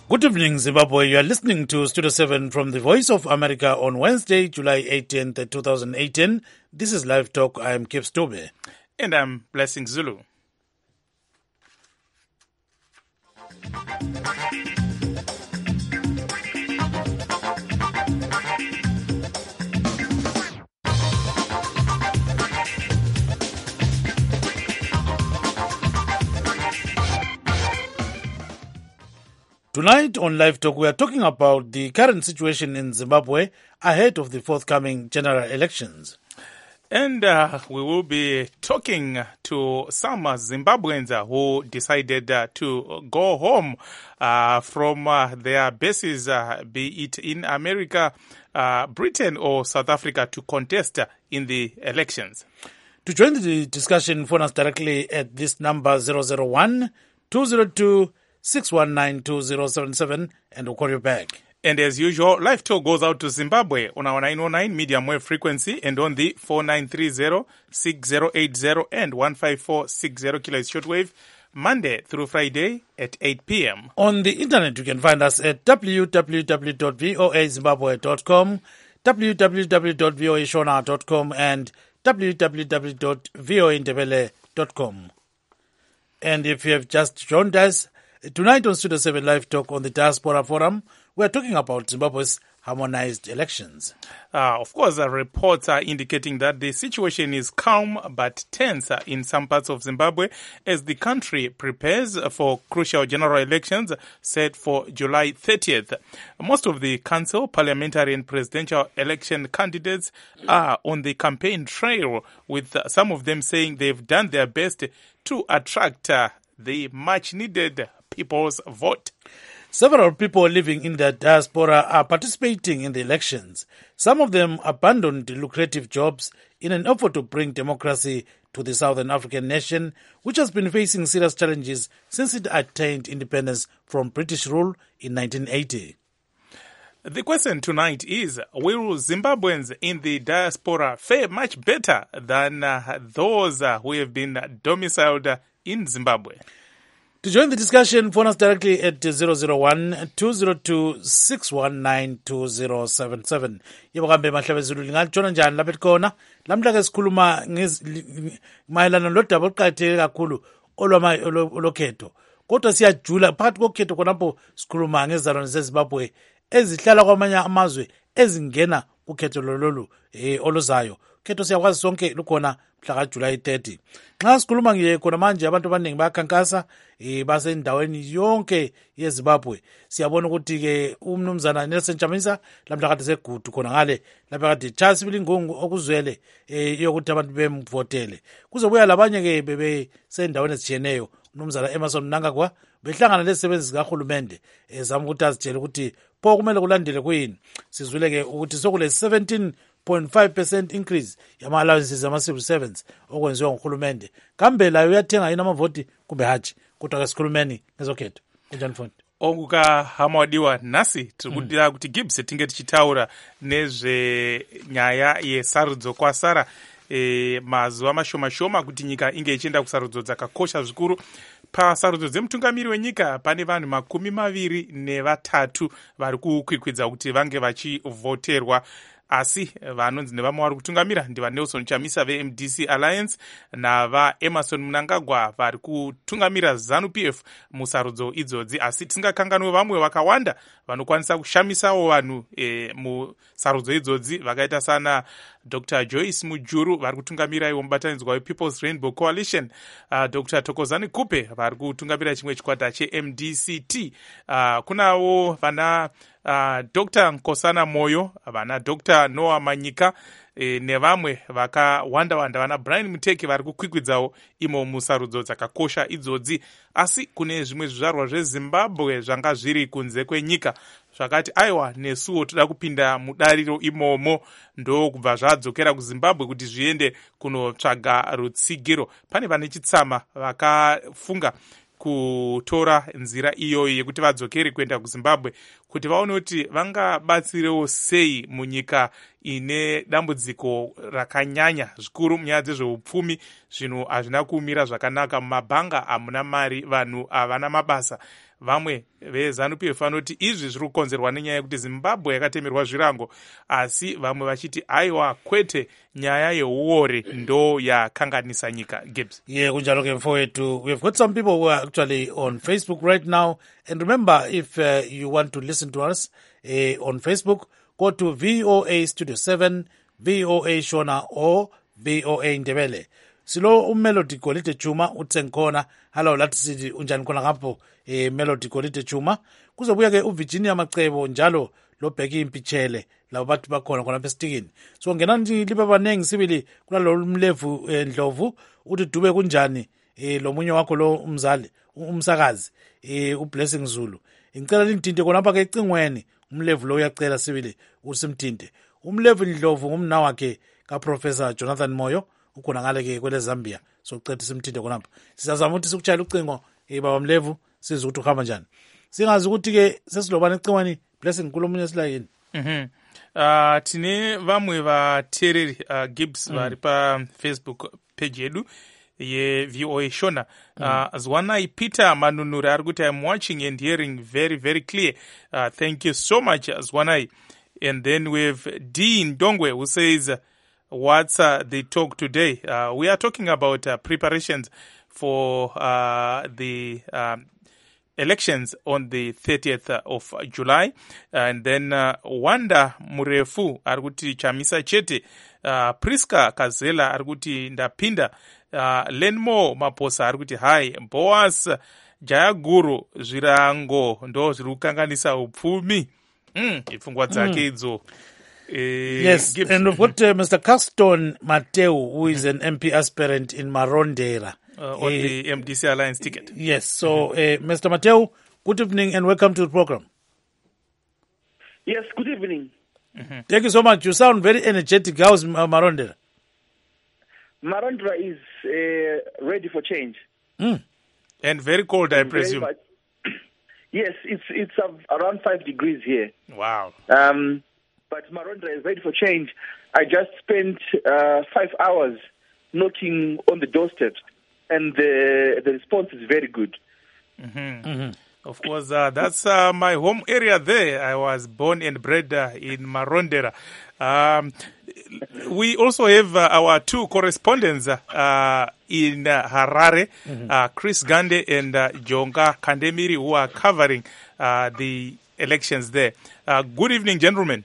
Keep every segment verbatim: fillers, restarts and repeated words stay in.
Good evening, Zimbabwe. You are listening to Studio seven from the Voice of America on Wednesday, July eighteenth, twenty eighteen. This is Live Talk. I am Kip Stobe. And I'm Blessing Zulu. Tonight on Live Talk, we are talking about the current situation in Zimbabwe ahead of the forthcoming general elections. And uh, we will be talking to some Zimbabweans who decided uh, to go home uh, from uh, their bases, uh, be it in America, uh, Britain or South Africa, to contest in the elections. To join the discussion, phone us directly at this number zero zero one, two zero two, six one nine, two zero seven seven, and we'll call you back. And as usual, Live Talk goes out to Zimbabwe on our nine oh nine medium wave frequency and on the four nine three zero, six zero eight zero and one five four six zero kilohertz shortwave, Monday through Friday at eight p.m. On the internet, you can find us at w w w dot voa zimbabwe dot com, w w w dot voa shona dot com, and w w w dot voa indebele dot com. And if you have just joined us, tonight on Studio seven Live Talk on the Diaspora Forum, we are talking about Zimbabwe's harmonized elections. Uh, of course, uh, reports are indicating that the situation is calm but tense uh, in some parts of Zimbabwe as the country prepares for crucial general elections set for July thirtieth. Most of the council, parliamentary and presidential election candidates are on the campaign trail, with uh, some of them saying they've done their best to attract uh, the much-needed people's vote. Several people living in the diaspora are participating in the elections. Some of them abandoned lucrative jobs in an effort to bring democracy to the Southern African nation, which has been facing serious challenges since it attained independence from British rule in nineteen eighty. The question tonight is, will Zimbabweans in the diaspora fare much better than uh, those uh, who have been domiciled in Zimbabwe? To join the discussion, phone us directly at zero zero one, two zero two, six one nine, two zero seven seven. Yebo kambe Mahlabe Zulu lingatshona njani lapha khona? Lamhla ke sikhuluma mayelana lodaba oluqakatheke kakhulu olwama olokhetho. Kodwa siyajula phakathi kokhetho khonapho sikhuluma ngezalwane zeZimbabwe ezihlala kwamanye amazwe ezingena ukhetho lolu eh oluzayo. Khetho siyakwazi sonke lukhona mhla July thirtieth. Nxa sikhuluma ngiye khona manje abantu abaningi bayakhankasa eh basendaweni yonke yeZimbabwe. Siyabona ukuthi ke umnumzana Nelson Chamisa lamhla kade segudu khona ngale lapha kade Charles Bilingungu okuzwele eh yokuthi abantu bemvotele. Kuzobuya labanye ke bebe sendaweni ezitshiyeneyo. Umnumzana Emerson Mnangagwa behlangana lezisebenzi zikahulumende ezama ukuthi azitshele ukuthi pho kumele kulandele kuyini. Sizwile ke ukuthi sokule seventeen point five percent increase yama allowances ama civil servants okwenziwa nguhulumende. Kambe layo uyathenga yini amavoti kumbe haji? Kodwa ke sikhulumeni ngezokhetho. Kunjani mfundi? Okuka hamawadiwa nasi tikudira kuti Gibbs tinge tichitaura nezve nyaya yesarudzo kwasara e, mazuva mashoma shoma kuti nyika inge ichienda kusarudzo dzakakosha zvikuru. Pasarudzo dzemutungamiri wenyika pane vanhu makumi maviri nevatatu vari kukwikwidza kuti vange vachivhoterwa. Asi vanonzi nevamwe vari kutungamira ndiva Nelson Chamisa ve-M D C Alliance nava Emerson Mnangagwa vari kutungamira ZANU P F musarudzo idzodzi. Asi tisingakanganwe vamwe vakawanda vanokwanisa kushamisawo vanhu e, musarudzo idzodzi vakaita sana Doctor Joyce Mujuru vari kutungamira iwo mubatanidzwa wePeople's Rainbow Coalition, uh, Doctor Thokozani Kupe vari kutungamira chimwe chikwata che-M D C T. Uh, kunawo vana uh, Doctor Nkosana Moyo, vana Doctor Noah Manyika e, nevamwe vakawanda wanda vana Brian Muteki vari kukwikwidzawo imo musarudzo dzakakosha idzodzi. Asi kune zvimwe zvizvarwa zveZimbabwe zvanga zviri kunze kwenyika zvakati aiwa nesuwo toda kupinda mudariro imomo, ndo kubva zvadzokera kuZimbabwe kuti zviende kunotsvaga rutsigiro. Pane vane chitsama vakafunga kutora nzira iyoyi yekuti vadzokere kuenda kuZimbabwe kuti vaone kuti vangabatsirewo sei munyika ine dambudziko rakanyanya zvikuru munyaya dzezveupfumi. Zvinhu hazvina kumira zvakanaka mumabhanga, hamuna mari, vanhu havana mabasa. Vamwe vezanu P F vanoti izvi zviri kukonzerwa nenyaya yekuti Zimbabwe yakatemerwa zvirango, asi vamwe vachiti aiwa kwete, nyaya yeuore ndo yakanganisa nyika. Gibbs. Yeah, kunjalo ke mfowethu. We've got some people who are actually on Facebook right now. And remember, if uh, you want to listen to us uh, on Facebook, go to V O A Studio seven, V O A Shona or V O A Ndebele. Silo umelody Golite Chuma utsenkhona. Hello lathi sithi unjani khona ngapho eh Melody Golite Chuma. Kuzobuya ke uVirginia Macebo njalo lobheka impitshele labo bathi bakhona khona lapha estikini. So ngena nje libe banengi sibili kulalo mlevu Ndlovu uthi dube kunjani eh lo munye wakho lo umzali umsakazi eh uBlessing Zulu. Ngicela lindinte khona lapha ke ecingweni umlevu lo uyacela sibili usimthinte. Umlevu Ndlovu ngumna wakhe ka Professor Jonathan Moyo ukhona ngale ke kwele Zambia. So ucethe simthinte khona lapha. Sizazama ukuthi sikuchayela ucingo eh baba Mlevu sizwe ukuthi uhamba njani. Singazi ukuthi ke sesilobana ecingweni Blessing nkulumunye silayini. Mhm. Uh, tine vamwe vateereri uh, Gibbs mm. vari paFacebook page yedu ye V O A Shona. Uh, mm. Zwanai Peter Manunura ari kuti I'm watching and hearing very very clear. Uh, thank you so much Zwanai. And then we have Dean Dongwe who says uh, what's uh, the talk today? Uh, we are talking about uh, preparations for uh, the um, elections on the thirtieth of July. And then uh, Wanda Murefu arikuti chamisa chete. Uh, Priska Kazela arikuti ndapinda. Uh, Lenmo Maposa arikuti hai. Boas Jayaguru zvirango ndo zvirukanganisa upfumi. Mm, ifungwa dzake idzo. Uh, yes, Gibbs. And we've got uh, Mister Caston Mateo, who is an M P aspirant in Marondera. Uh, on uh, the M D C Alliance ticket. Yes, so uh, Mister Mateo, good evening and welcome to the program. Yes, good evening. Mm-hmm. Thank you so much. You sound very energetic. How's uh, Marondera? Marondera is uh, ready for change. Mm. And very cold, I presume. Much, yes, it's it's uh, around five degrees here. Wow. Um, but Marondera is ready for change. I just spent uh, five hours knocking on the doorsteps, and the the response is very good. Mm-hmm. Mm-hmm. Of course, uh, that's uh, my home area there. I was born and bred uh, in Marondera. Um, we also have uh, our two correspondents uh, in uh, Harare, mm-hmm. uh, Chris Gande and uh, Jonga Kandemiri, who are covering uh, the elections there. Uh, good evening, gentlemen.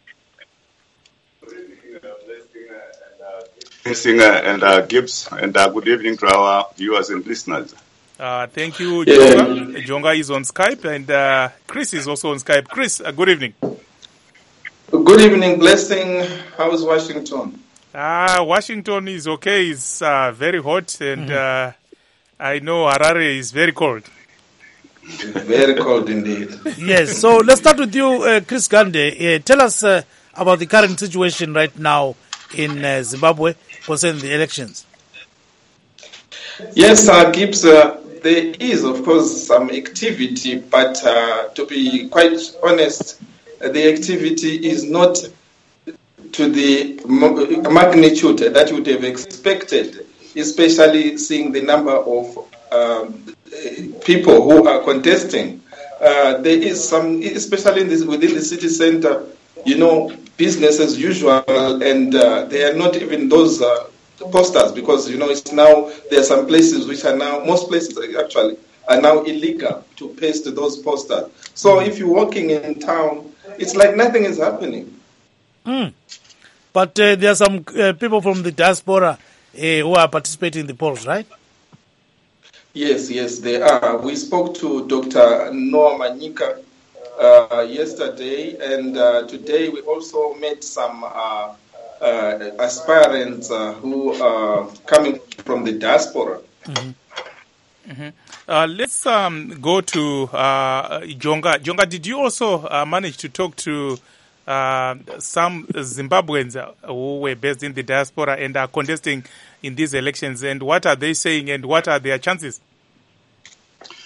Singer and uh, Gibbs, and uh, good evening to our viewers and listeners. Uh, thank you, Jonga. Yeah. Jonga is on Skype, and uh, Chris is also on Skype. Chris, uh, good evening. Good evening, Blessing. How's Washington? Ah, uh, Washington is okay. It's uh, very hot, and mm-hmm. uh, I know Harare is very cold. Very cold indeed. Yes, so let's start with you, uh, Chris Gande. Uh, tell us uh, about the current situation right now in uh, Zimbabwe concerning the elections. Yes, uh, Gibbs, uh, there is, of course, some activity, but uh, to be quite honest, uh, the activity is not to the magnitude that you would have expected, especially seeing the number of um, people who are contesting. Uh, there is some, especially in this, within the city center, you know, business as usual, and uh, there are not even those uh, posters because, you know, it's now, there are some places which are now, most places actually, are now illegal to paste those posters. So if you're walking in town, it's like nothing is happening. Mm. But uh, there are some uh, people from the diaspora uh, who are participating in the polls, right? Yes, yes, they are. We spoke to Doctor Noah Manyika Uh, yesterday, and uh, today we also met some uh, uh, aspirants uh, who are coming from the diaspora. Mm-hmm. Mm-hmm. Uh, let's um, go to uh, Jonga. Jonga, did you also uh, manage to talk to uh, some Zimbabweans who were based in the diaspora and are contesting in these elections, and what are they saying and what are their chances?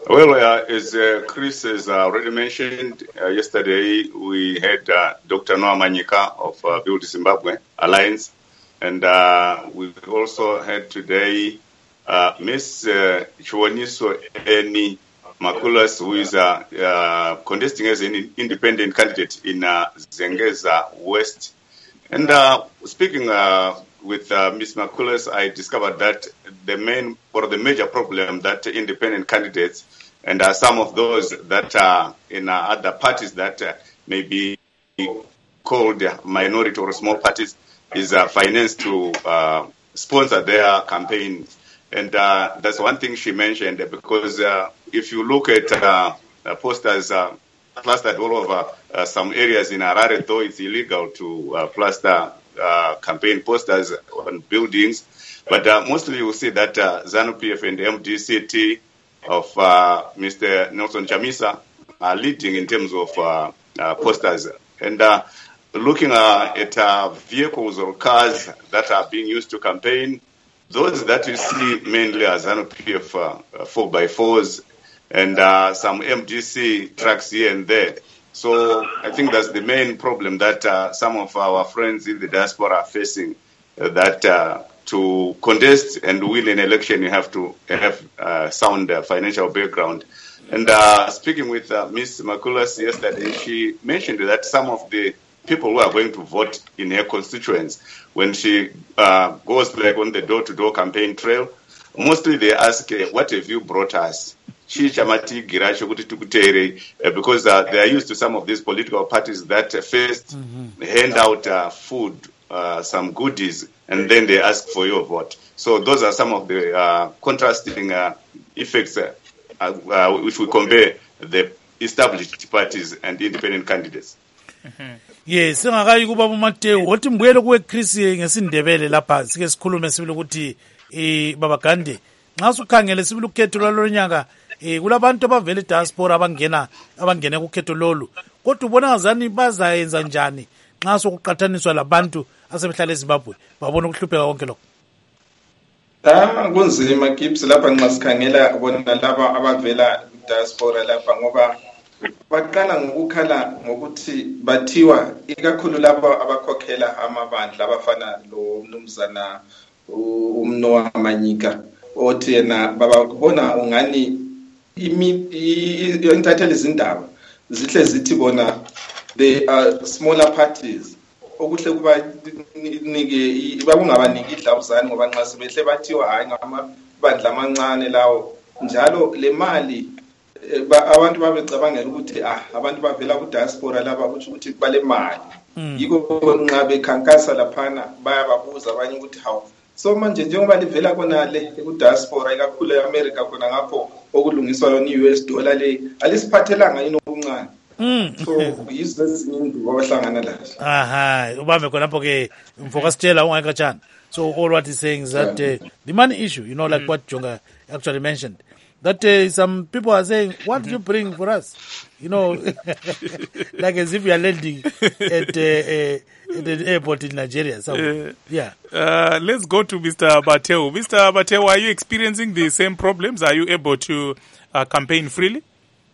Well, uh, as uh, Chris has already mentioned, uh, yesterday we had uh, Doctor Noah Manyika of uh, Build Zimbabwe Alliance, and uh, we also had today uh, Miss uh, Chiwoniso Eni Makulas, who is uh, uh, contesting as an independent candidate in uh, Zengeza West. And uh, speaking uh, with uh, Miz Makulas, I discovered that the main or the major problem that independent candidates and uh, some of those that are in uh, other parties that uh, may be called minority or small parties is uh, finance to uh, sponsor their campaign. And uh, that's one thing she mentioned, because uh, if you look at uh, uh, posters uh, plastered all over uh, some areas in Harare, though it's illegal to uh, plaster uh, campaign posters on buildings, but uh, mostly you will see that uh, ZANU-P F and M D C T of uh, Mister Nelson Chamisa are leading in terms of uh, uh, posters. And uh, looking uh, at uh, vehicles or cars that are being used to campaign, those that you see mainly are ZANU-P F uh, four by fours and uh, some M D C trucks here and there. So I think that's the main problem that uh, some of our friends in the diaspora are facing, uh, that uh, to contest and win an election, you have to have uh, sound uh, financial background. And uh, speaking with uh, Miz Makulas yesterday, she mentioned that some of the people who are going to vote in her constituents, when she uh, goes like on the door-to-door campaign trail, mostly they ask, uh, what have you brought us? Because uh, they are used to some of these political parties that uh, first mm-hmm. hand out uh, food, uh, some goodies, and then they ask for your vote. So those are some of the uh, contrasting uh, effects uh, uh, if we compare the established parties and independent candidates. Mm-hmm. Yes, singakayi kuba uMatewu wothi mbuyele kuwe Chris ngesindebele lapha sike sikhulume sibili ukuthi eh baba Gandhi nxa sukhangele sibili ukhetho lwalonyaka eh kulabantu abavela diaspora abangena abangena kukhetho lolu kodwa ubona ngazani bazayenza njani nxa sokuqathaniswa labantu asebehlala eZimbabwe babona ukuhlupheka konke lokho. Ah kunzima Gibbs lapha nxa sikhangela bona laba abavela diaspora lapha ngoba baqala ngokukhala ngokuthi bathiwa ikakhulu labo abakhokhela amabandla abafana lo mnumzana uMnoah Manyika othi yena bababona ungani intatheli izindaba zihle zithi bona they are smaller parties okuhle kuba nike bakungabaniki idlawuzane ngoba nxa sebehle bathiwa hayi ngamabandla amancane lawo njalo le mali abantu babecabangela ukuthi ah abantu bavela ku diaspora laba ukuthi bale mali yiko nxa bekhankasa laphana bayababuza abanye ukuthi how so manje njengoba livela kona le ku diaspora ikakhulu eAmerica kona ngapho okulungiswa yona i-U S dollar le alisiphathelanga yini okuncane so yizo ezinye indubo abahlangana lazo. Aha ubambe khona lapho ke mfokasitshela ungayikatshana. So all what he's saying is that uh, the money issue, you know, like mm. what Jonga actually mentioned, that uh, some people are saying, what do you bring for us? You know, like as if you are landing at, uh, uh, at the airport in Nigeria. So, uh, yeah. Uh, let's go to Mister Bateu. Mister Bateu, are you experiencing the same problems? Are you able to uh, campaign freely?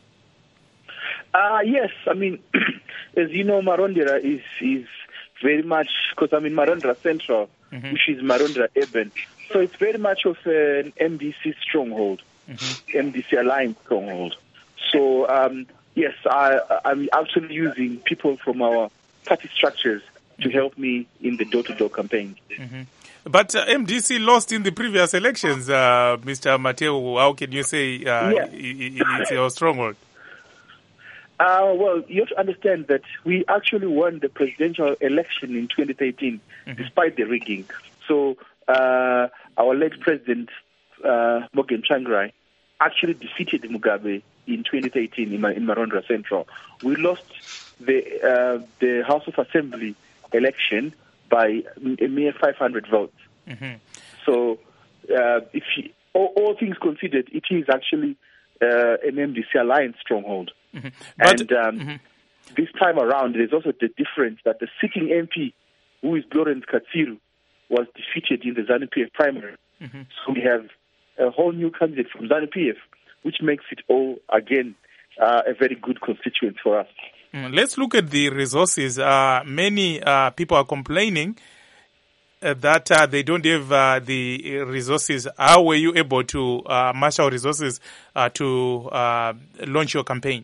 Uh, yes. I mean, as you know, Marondera is, is very much, because I'm in Marondera Central, mm-hmm. which is Marondera Urban. So it's very much of an M D C stronghold. Mm-hmm. M D C Alliance stronghold. So um, yes, I, I'm actually using people from our party structures to help me in the door-to-door campaign. Mm-hmm. But uh, M D C lost in the previous elections, uh, Mister Mateo. How can you say uh, yeah. it's your stronghold? Uh, well, you have to understand that we actually won the presidential election in twenty thirteen, mm-hmm. despite the rigging. So uh, our late president, uh, Morgan Tsvangirai, actually defeated Mugabe in twenty thirteen in, in Marondera Central. We lost the uh, the House of Assembly election by a mere five hundred votes. Mm-hmm. So, uh, if you, all, all things considered, it is actually uh, an M D C Alliance stronghold. Mm-hmm. But, and um, mm-hmm. this time around, there's also the difference that the sitting M P, who is Lawrence Katsiru, was defeated in the ZANU-P F primary. Mm-hmm. So we have a whole new candidate from ZANU-P F, which makes it all, again, uh, a very good constituent for us. Mm, let's look at the resources. Uh, many uh, people are complaining uh, that uh, they don't have uh, the resources. How were you able to uh, marshal resources uh, to uh, launch your campaign?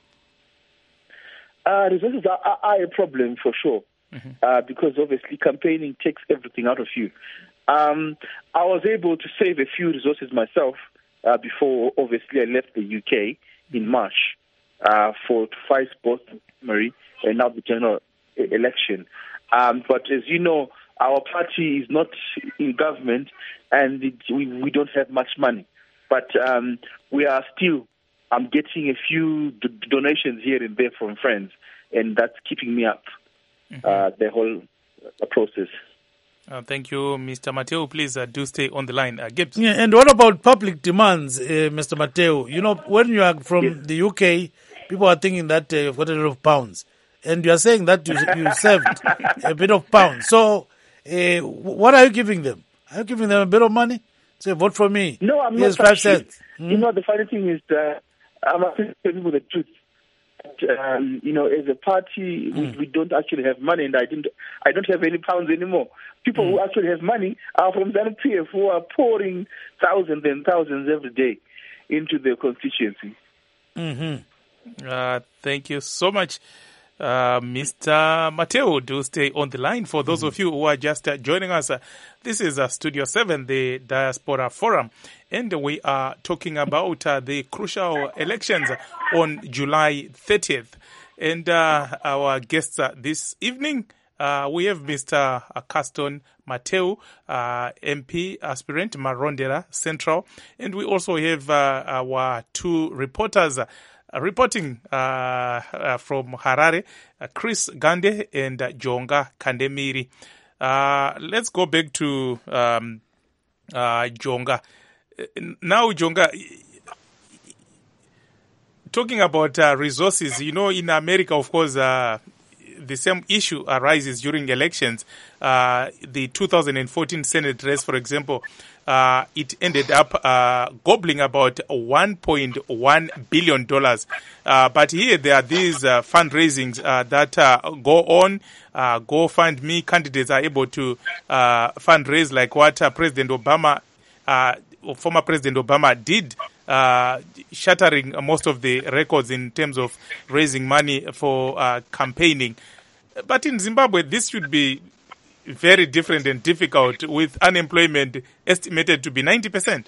Uh, resources are, are, are a problem for sure, mm-hmm. uh, because obviously campaigning takes everything out of you. Um, I was able to save a few resources myself uh, before, obviously, I left the U K in March uh, for to fight both the primary and now the general election. Um, but as you know, our party is not in government, and it, we, we don't have much money. But um, we are still I'm getting a few d- donations here and there from friends, and that's keeping me up mm-hmm. uh, the whole uh, process. Uh, thank you, Mister Mateo. Please uh, do stay on the line. Uh, Gibbs. Yeah, and what about public demands, uh, Mister Mateo? You know, when you are from yes. the U K, people are thinking that uh, you've got a lot of pounds, and you are saying that you, you saved a bit of pounds. So, uh, what are you giving them? Are you giving them a bit of money? Say, vote for me. No, I'm Here's not. five cents. Hmm? You know, the funny thing is that I'm actually telling you the truth. Um, you know, as a party, mm. we, we don't actually have money, and I didn't. I don't have any pounds anymore. People mm. who actually have money are from ZANU P F, who are pouring thousands and thousands every day into their constituency. Mm-hmm. Uh, thank you so much, uh, Mister Mateo. Do stay on the line. For those mm-hmm. of you who are just uh, joining us, uh, this is uh, Studio seven, the Diaspora Forum, and we are talking about uh, the crucial elections on July thirtieth. And uh, our guests uh, this evening, uh, we have Mister Caston Mateo, uh, M P aspirant, Marondera Central, and we also have uh, our two reporters uh, reporting uh, uh, from Harare, uh, Chris Gande and uh, Jonga Kandemiri. Uh, let's go back to um, uh, Jonga. Now, Jonga, talking about uh, resources, you know, in America, of course, uh, the same issue arises during elections. Uh, the two thousand fourteen Senate race, for example, uh, it ended up uh, gobbling about one point one billion dollars. Uh, but here there are these uh, fundraisings uh, that uh, go on. Uh, GoFundMe candidates are able to uh, fundraise like what uh, President Obama, uh, former President Obama did, uh, shattering most of the records in terms of raising money for uh, campaigning. But in Zimbabwe, this should be very different and difficult, with unemployment estimated to be ninety percent.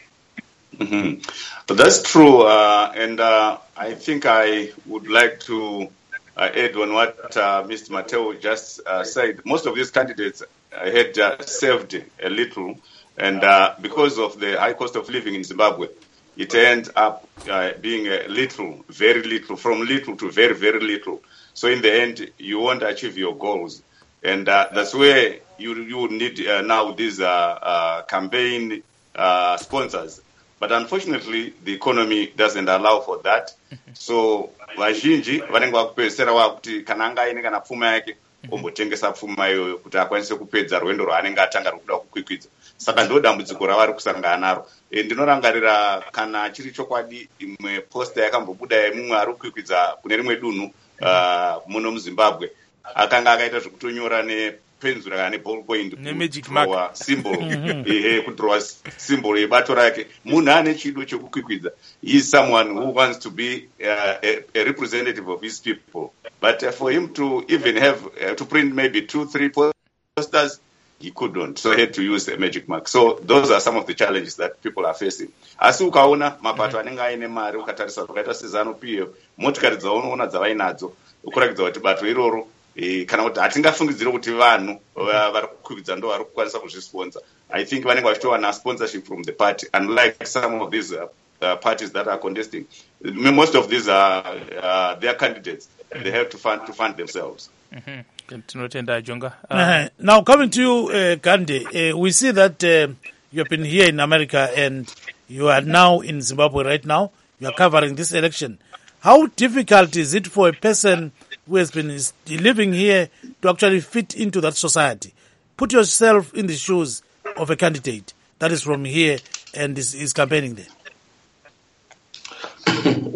Mm-hmm. But that's true, uh, and uh, I think I would like to uh, add on what uh, Mister Mateo just uh, said. Most of these candidates uh, had uh, saved a little, and uh, because of the high cost of living in Zimbabwe, it ends up uh, being a little, very little, from little to very, very little. So in the end, you won't achieve your goals. And uh, that's where you you need uh, now these uh, uh, campaign uh, sponsors. But unfortunately, the economy doesn't allow for that. So vazhinji vanenge vakupedzisira vakuti kana anga aine kana pfuma yake ombotengesa pfuma iyoyo kuti akwanise kupedza rwendo rwaanenge atanga rwekuda kukwikwidza. Saka ndo dambudziko ravari kusangana naro. E, ndinorangarira kana chiri chokwadi imwe posta yakambobuda yemumwe ari kukwikwidza kune rimwe dunhu uh, muno muZimbabwe. Akanga akaita zvekutonyora nepenzura kana neballpoint kudrowa symbol ehe kudrowa symbol yebato rake. Munhu ane chido chekukwikwidza. He is someone who wants to be uh, a, a representative of his people. But uh, for him to even have uh, to print maybe two, three posters, he couldn't. So he had to use a magic mark. So those are some of the challenges that people are facing. Asi ukaona mapato anenge aine mari ukatarisa zvakaita seZANU P F, motikari dzaunoona dzavainadzo ukurakidza kuti bato iroro E, kana kuti hatingafungidzire kuti vanhu vari kukwidza ndo vari kukwanisa kuzvisponsa. I think vanenge vachitowana sponsorship from the party, unlike some of these uh, uh, parties that are contesting. Most of these are uh, their candidates. They have to fund to fund themselves. Mm-hmm. Uh, uh, now, coming to you, uh, Gandhi, uh, we see that uh, you have been here in America and you are now in Zimbabwe right now. You are covering this election. How difficult is it for a person who has been living here to actually fit into that society? Put yourself in the shoes of a candidate that is from here and is, is campaigning there.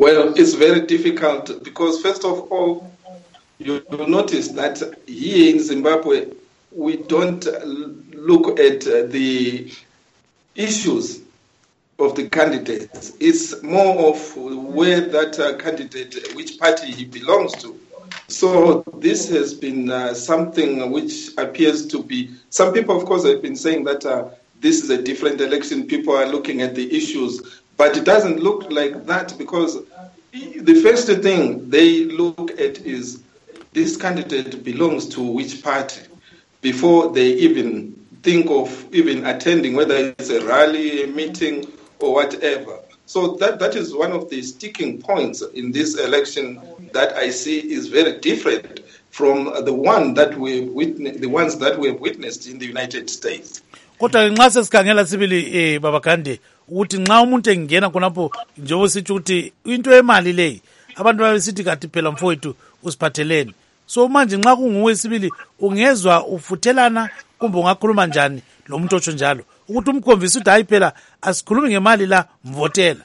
Well, it's very difficult because, first of all, you will notice that here in Zimbabwe, we don't look at uh, the issues of the candidates. It's more of where that uh, candidate, which party he belongs to. So this has been uh, something which appears to be, some people, of course, have been saying that uh, this is a different election. People are looking at the issues, but it doesn't look like that, because the first thing they look at is this candidate belongs to which party before they even think of even attending, whether it's a rally, a meeting, or whatever. So that, that is one of the sticking points in this election that I see is very different from the one that we witnessed, the ones that we have witnessed in the United States. Kodwa nxa sesikhangela sibili eh baba Gandhi ukuthi nxa umuntu engena khonapho njengoba sithi ukuthi into emali leyi abantu babesithi kathi phela mfowethu usiphatheleni. So manje nxa kunguwe sibili ungezwa ufuthelana kumbe ungakhuluma njani lo muntu otsho njalo ukuthi umkhomvisa ukuthi hayi phela asikhulumi ngemali la mvotela.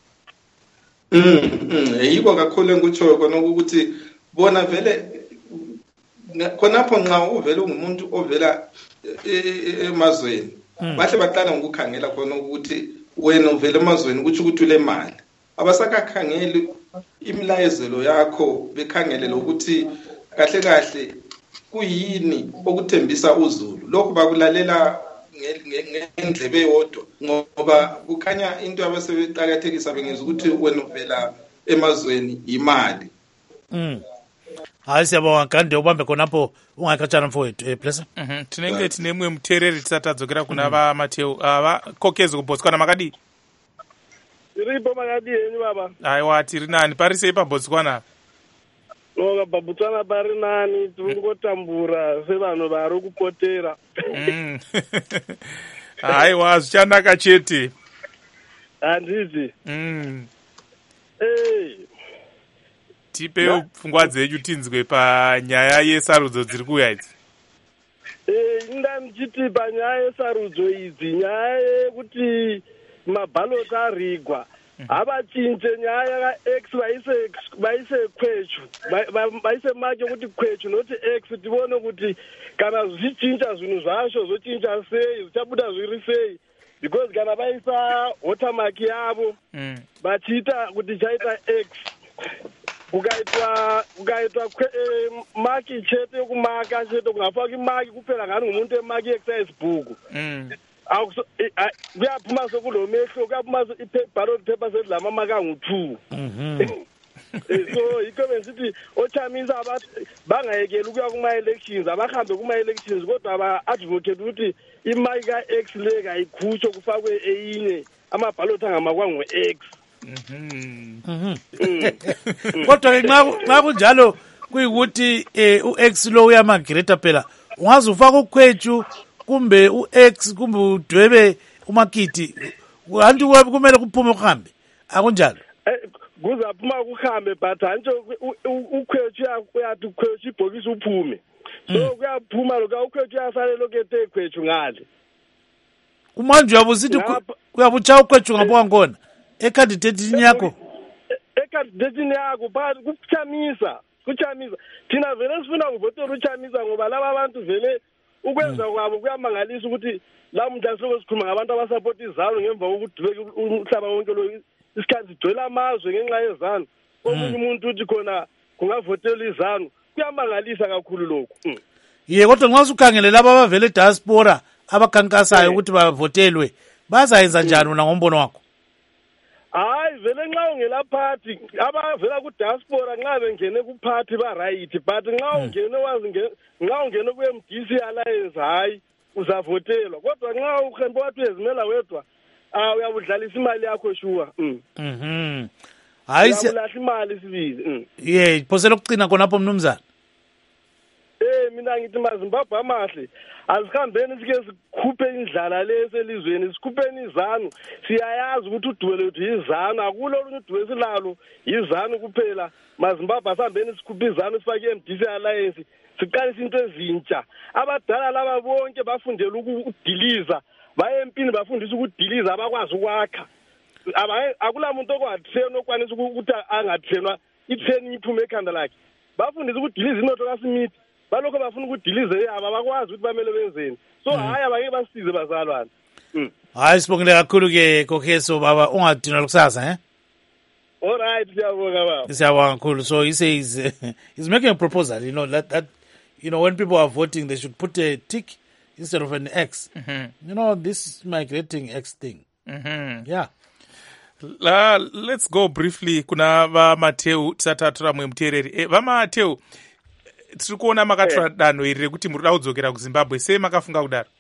Mm, yiko kakhulu engikutsho kona ukuthi bona vele khonapho nxa uvela ungumuntu ovela emazweni bahle baqala ngokukhangela khona ukuthi wena uvela emazweni ukuthi ukuthi ule mali abasakakhangeli imilayezelo yakho bekhangele ukuthi kahle kahle kuyini okuthembisa uZulu lokho bakulalela ngendlebe yodwa ngoba kukhanya into abasebeqakathekisa bengeza ukuthi wena uvela emazweni imali. Mm. Hayi siyabonga Gandhi ubambe khonapho ungakhatshana mfowethu eh bless. Mhm. Tinenge tinemwe mutereri tisatadzokera kuna va Mateo ava kokezi kuBotswana makadi. Iripo makadi yenyu baba. Aiwa tiri nani parise pa Botswana. Noga babutsana pari nani tungotambura sevanhu vari kupotera. Mm. Aiwa zvichanaka chete. Handiti. Mm. Eh. Tipe pfungwa dzenyu tinzwe panyaya yesarudzo dziri kuuya idzi. Eh, ndanichiti panyaya yesarudzo idzi nyaya yekuti mabhaloti arigwa. Havachinje nyaya yaX vaise vaise kwechu vaise make kuti kwechu noti X tione kuti kana zvichinja zvinhu zvacho zvochinja sei zvichabuda zviri sei, because kana vaisa watermark yavo vachiita kuti chaita X kukaitwa kukaitwa maki chete yokumaka chete kungafaki maki kupera ngani ngumuntu emaki exercise book kuyaphuma sokulo mehlo kuyaphuma iballot paper sedlama maka ngu-two. So yikho besithi ochamisa abathi bangayekeli ukuya kuma-elections abahambe kuma-elections kodwa ba-advocate ukuthi imaki ka-X le kayikhutsho kufakwe eyinye amabhaloti angamakwa ngu-X. Kodwa ke nxa kunjalo kuyikuthi u-X lo uyamagreta phela ungaze ufake ukhwetshu kumbe u-X kumbe udwebe umakiti kanti kumele kuphume kuhambe akunjalo. Kuzaphuma kuhambe but antsho ukhwetshu uyathi ukhwetshu ibhokisi uphume, so kuyaphuma lokho ukhwetshu uyasale lokete ekhwetshu ngale kumanje uyabuzithi kuyabutsha ukhwetshu ngapha ngona ecandidatini yakho ecandidatini yakho but kuchamisa kuchamisa thina vele sifuna ukuvotela uchamisa ngoba laba abantu vele ukwenza kwabo kuyamangalisa ukuthi la muntu asiloko sikhuluma ngabantu abasupport izalo ngemva kokudubeka umhlaba wonke lo isikhathi sigcwele amazwe ngenxa yezanu omunye umuntu uthi khona kungavotela izanu kuyamangalisa kakhulu lokhu. Ye kodwa nxa usukhangele laba abavele diaspora abakhankasayo ukuthi bavotelwe bazayenza njani una ngombono wakho? Hayi vele nxa ungela party abavela ku diaspora nxa bengene ku party ba right but nxa ungene wazi nxa ungene ku M D C alliance hayi uzavotelwa kodwa nxa ukhembe wathi ezimela wedwa ah uyabudlalisa imali yakho shuwa. Mhm. Hayi uyabudlalisa imali sibili. Yeah phose lokucina khonapho mnumzana. Eh mina ngithi maZimbabwe amahle azihambeni sike sikhuphe indlala leselizweni sikhupheni izanu siyayazi ukuthi uduwele lethu izanu akulo olunye uduwe silalo izanu kuphela maZimbabwe asihambeni sikhuphe izanu sifake i-M D C alliance siqalisa into ezintsha abadala laba bonke bafundela ukudiliza baye empini bafundisa ukudiliza abakwazi ukwakha akula muntu okwatrain okwanisa ukuthi angatrainwa itraining iphume ekhanda lakhe bafundisa ukuthi dilize inotoka simith balokho bafuna ukuthi dilize aba bakwazi ukuthi bamele benzeni so hayi abake basize bazalwane hayi sibongile kakhulu ke kokheso baba ungadinwa kusasa eh all right siyabonga baba siyabonga kakhulu so he says uh, he's making a proposal you know that that you know when people are voting they should put a tick instead of an X mm-hmm. you know this migrating X thing mm-hmm. yeah La, let's go briefly kuna vamateu tisatatura mwe muteereri e, vamateu tiri kuona makatora yeah. danho iri rekuti muri kuda kudzokera kuzimbabwe sei makafunga kudaro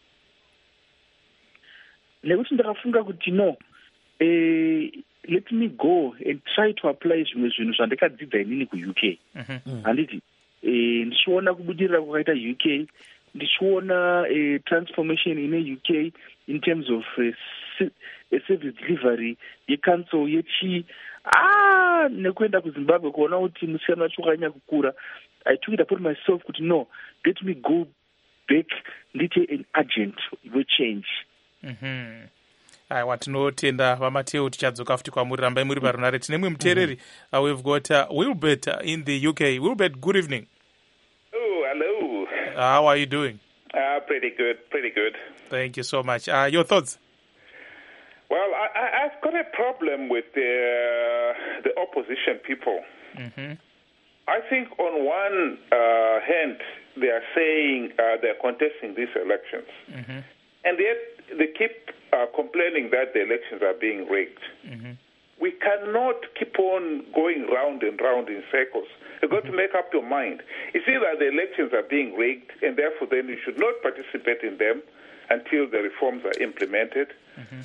nekuti ndakafunga kuti no eh, let me go and try to apply zvimwe zvinhu zvandikadzidza inini kuuk mm-hmm. handiti eh, ndichiona kubudirira kwakaita uk ndichiona eh, transformation ine uk in terms of eh, a service delivery yecouncil yechi ah nekuenda kuzimbabwe kuona kuti musikana wacho wakanyanya kukura I took it upon myself kuti no let me go back ndite an agent wechange mhm aiwa tinotenda vamateu tichadzoka futi kwamuri rambai muri parunare tine mwe muteereri mm-hmm. uh, we've got uh, Wilbert uh, in the U K. Wilbert, good evening. Oh, hello. How are you doing? Uh, pretty good, pretty good. Thank you so much. Uh, your thoughts? Well, I, I've got a problem with the, uh, the opposition people. Mm-hmm. I think on one uh, hand, they are saying uh, they're contesting these elections. Mm-hmm. And yet they keep uh, complaining that the elections are being rigged. Mm-hmm. We cannot keep on going round and round in circles. You've got mm-hmm. to make up your mind. It's either the elections are being rigged, and therefore then you should not participate in them until the reforms are implemented. Mm-hmm.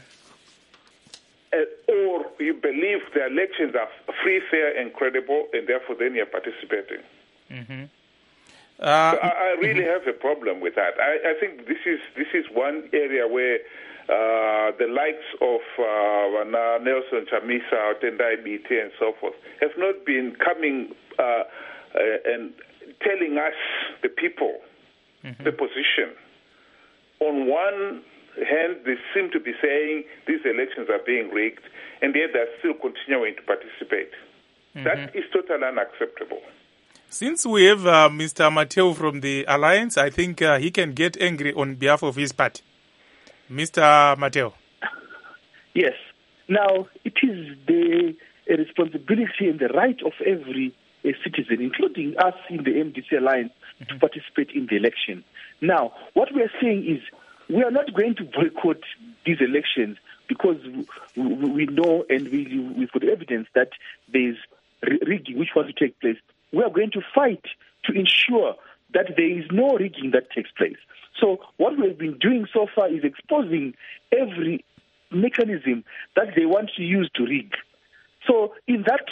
Uh, or you believe the elections are free, fair, and credible, and therefore then you're participating. Mm-hmm. Uh, so I, I really mm-hmm. have a problem with that. I, I think this is this is one area where uh, the likes of uh, Nelson Chamisa, Tendai B T, and so forth have not been coming uh, uh, and telling us, the people, mm-hmm. the position. On one hand, they seem to be saying these elections are being rigged, and yet they're still continuing to participate. Mm-hmm. That is totally unacceptable. Since we have uh, Mister Mateo from the Alliance, I think uh, he can get angry on behalf of his party. Mister Mateo. Yes. Now, it is the a responsibility and the right of every a citizen, including us in the M D C Alliance, mm-hmm. to participate in the election. Now, what we are saying is we are not going to boycott these elections because we, we know and we, we've got evidence that there is rigging which wants to take place. We are going to fight to ensure that there is no rigging that takes place. So what we have been doing so far is exposing every mechanism that they want to use to rig. So in that,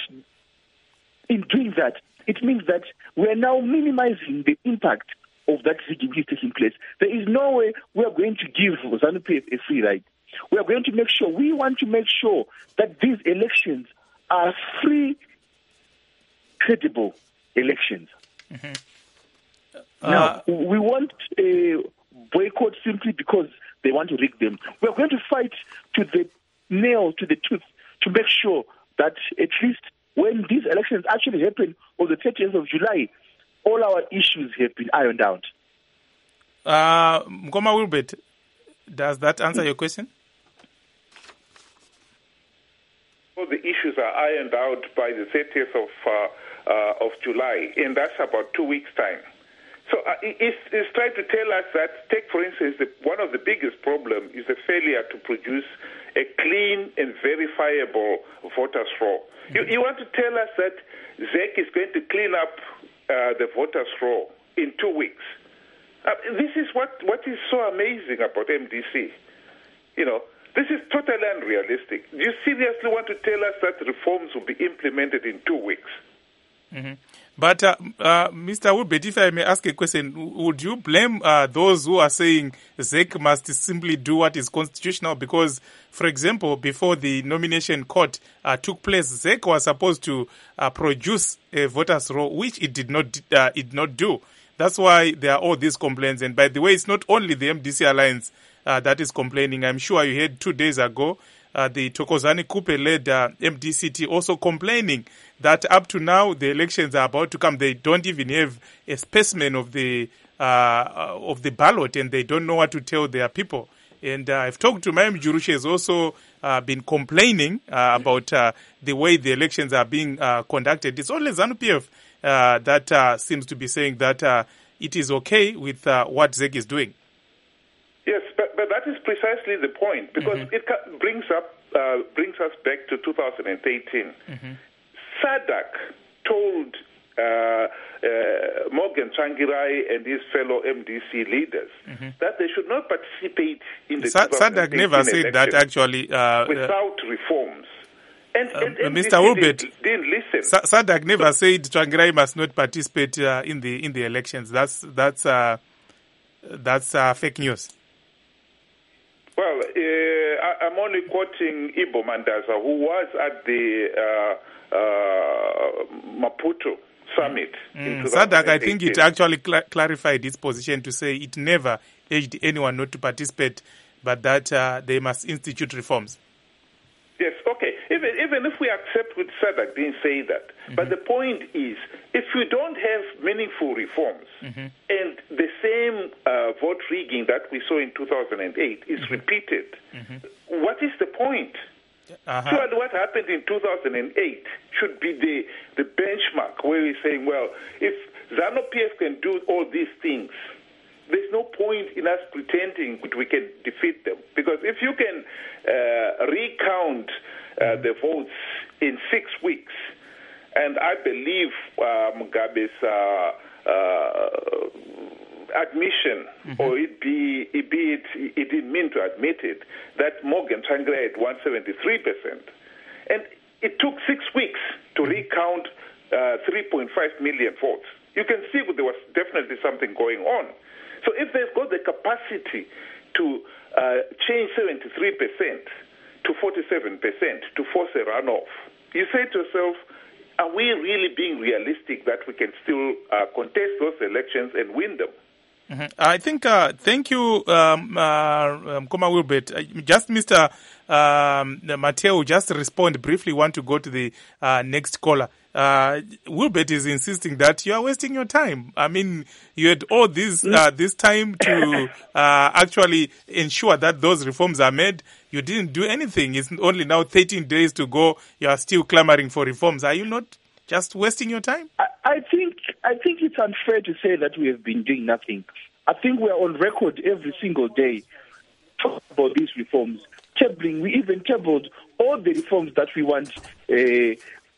in doing that, it means that we are now minimizing the impact of that rigging which is taking place. There is no way we are going to give ZANU-P F a free ride. We are going to make sure, we want to make sure that these elections are free, credible elections. Mm-hmm. Uh, now, we want a boycott simply because they want to rig them. We are going to fight to the nail, to the tooth, to make sure that at least when these elections actually happen on the thirtieth of July, all our issues have been ironed out. Uh, Mkoma Wilbert, does that answer your question? All the issues are ironed out by the thirtieth of uh, uh, of July, and that's about two weeks' time. So uh, it's, it's trying to tell us that, take for instance, the, one of the biggest problems is the failure to produce a clean and verifiable voters' roll. Mm-hmm. You, you want to tell us that Z E C is going to clean up uh, the voters' roll in two weeks? Uh, this is what, what is so amazing about M D C. You know, this is totally unrealistic. Do you seriously want to tell us that reforms will be implemented in two weeks? Mm-hmm. But, uh, uh, Mister Wilbert, if I may ask a question, would you blame uh, those who are saying Z E C must simply do what is constitutional? Because, for example, before the nomination court uh, took place, Z E C was supposed to uh, produce a voters' roll, which it did not uh, it did not do. That's why there are all these complaints. And by the way, it's not only the M D C Alliance uh, that is complaining. I'm sure you heard two days ago uh, the Thokozani Kupe-led uh, M D C T also complaining that up to now the elections are about to come. They don't even have a specimen of the uh, of the ballot, and they don't know what to tell their people. And uh, I've talked to Mayim Jurushe, has also uh, been complaining uh, about uh, the way the elections are being uh, conducted. It's only ZANU-P F uh, that uh, seems to be saying that uh, it is okay with uh, what Z E C is doing. Yes, but, but that is precisely the point, because mm-hmm. it brings up uh, brings us back to two thousand eighteen. Mm-hmm. SADC told uh, uh, Morgan Tsvangirai and his fellow M D C leaders mm-hmm. that they should not participate in the Sa- SADC never said that, actually. Uh, without uh, reforms. And, and, uh, and Mister Wilbert, didn't, didn't listen. Sa- SADC never so, said Tsvangirai must not participate uh, in the in the elections. That's that's uh, that's uh, fake news. Well, uh, I, I'm only quoting Ibo Mandaza, who was at the uh, uh, Maputo summit. Mm. SADC, I think it actually cl- clarified its position to say it never urged anyone not to participate, but that uh, they must institute reforms. Yes, okay. Even, even if we accept what SADC didn't say that. Mm-hmm. But the point is, if we don't have meaningful reforms mm-hmm. and the same uh, vote rigging that we saw in two thousand eight is mm-hmm. repeated, mm-hmm. what is the point? Uh-huh. So what happened in two thousand eight should be the, the benchmark where we're saying, well, if ZANU-P F can do all these things, there's no point in us pretending that we can defeat them. Because if you can uh, recount uh, the votes in six weeks, and I believe uh, Mugabe's uh, uh, admission, mm-hmm. or it be, it be it, it didn't mean to admit it, that Morgan Tsvangirai had won seventy-three percent. And it took six weeks to recount uh, three point five million votes. You can see there was definitely something going on. So if they've got the capacity to uh, change seventy-three percent to forty-seven percent to force a runoff, you say to yourself, are we really being realistic that we can still uh, contest those elections and win them? Mm-hmm. I think, uh, thank you, um, uh, um, Koma Wilbert. Uh, just Mister Um, Mateo, just respond briefly, want to go to the uh, next caller. Uh, Wilbert is insisting that you are wasting your time. I mean, you had all this, uh, this time to uh, actually ensure that those reforms are made. You didn't do anything. It's only now thirteen days to go. You are still clamoring for reforms. Are you not just wasting your time? I, I think I think it's unfair to say that we have been doing nothing. I think we are on record every single day talking about these reforms. Tabling, we even tabled all the reforms that we want uh, Z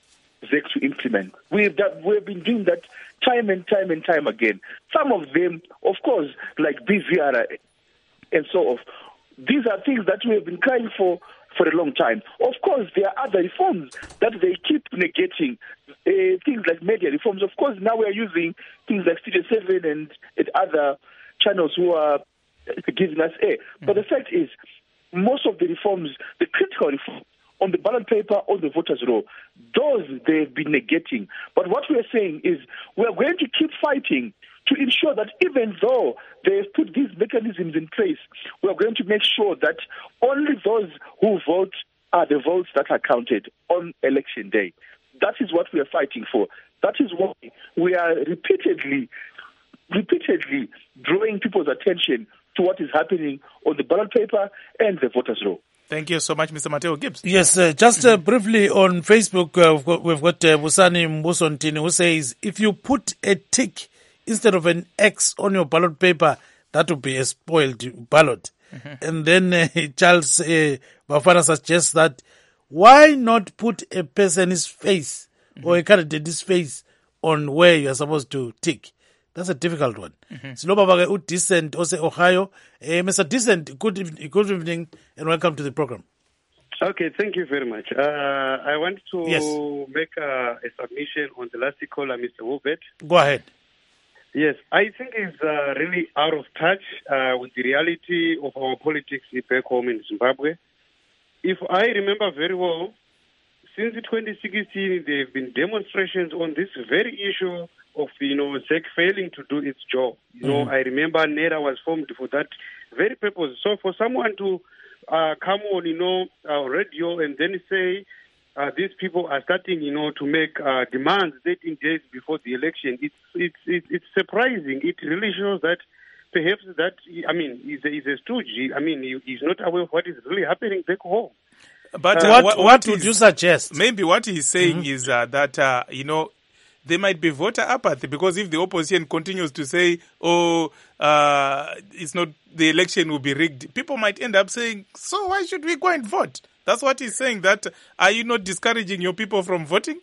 E C to implement. We've, that, we've been doing that time and time and time again. Some of them, of course, like B Z R and so on. These are things that we have been crying for for a long time. Of course, there are other reforms that they keep negating. Uh, things like media reforms. Of course, now we are using things like Studio seven and, and other channels who are giving us air. Mm-hmm. But the fact is, most of the reforms, the critical reforms on the ballot paper, on the voters' roll, those they've been negating. But what we are saying is we are going to keep fighting to ensure that even though they've put these mechanisms in place, we are going to make sure that only those who vote are the votes that are counted on election day. That is what we are fighting for. That is why we are repeatedly, repeatedly drawing people's attention to what is happening on the ballot paper and the voters' roll. Thank you so much, Mister Mateo Gibbs. Yes, uh, just uh, briefly on Facebook, uh, we've got, we've got uh, Busani Mbusontini who says, if you put a tick instead of an X on your ballot paper, that would be a spoiled ballot. Mm-hmm. And then uh, Charles uh, Bafana suggests that why not put a person's face mm-hmm. or a candidate's face on where you are supposed to tick? That's a difficult one. Sinobaba u Decent ose Ohio. Eh, Mister Decent, good evening, good evening and welcome to the program. Okay, thank you very much. Uh, I want to yes. make a, a submission on the last caller, Mister Wilbert. Go ahead. Yes, I think it's uh, really out of touch uh, with the reality of our politics back home in Zimbabwe. If I remember very well, since twenty sixteen, there have been demonstrations on this very issue of, you know, Z E C failing to do its job. You know, mm-hmm. I remember NEDA was formed for that very purpose. So for someone to uh, come on, you know, uh, radio and then say uh, these people are starting, you know, to make uh, demands thirteen days before the election. It's it's it's, it's surprising. It really shows that perhaps that I mean, he's a, he's a stooge. I mean, he, he's not aware of what is really happening back home. But uh, uh, what what, what, what would is, you suggest? Maybe what he's saying Mm-hmm. is uh, that uh, you know. There might be voter apathy because if the opposition continues to say, oh, uh, it's not, the election will be rigged, people might end up saying, so why should we go and vote? That's what he's saying, that are you not discouraging your people from voting?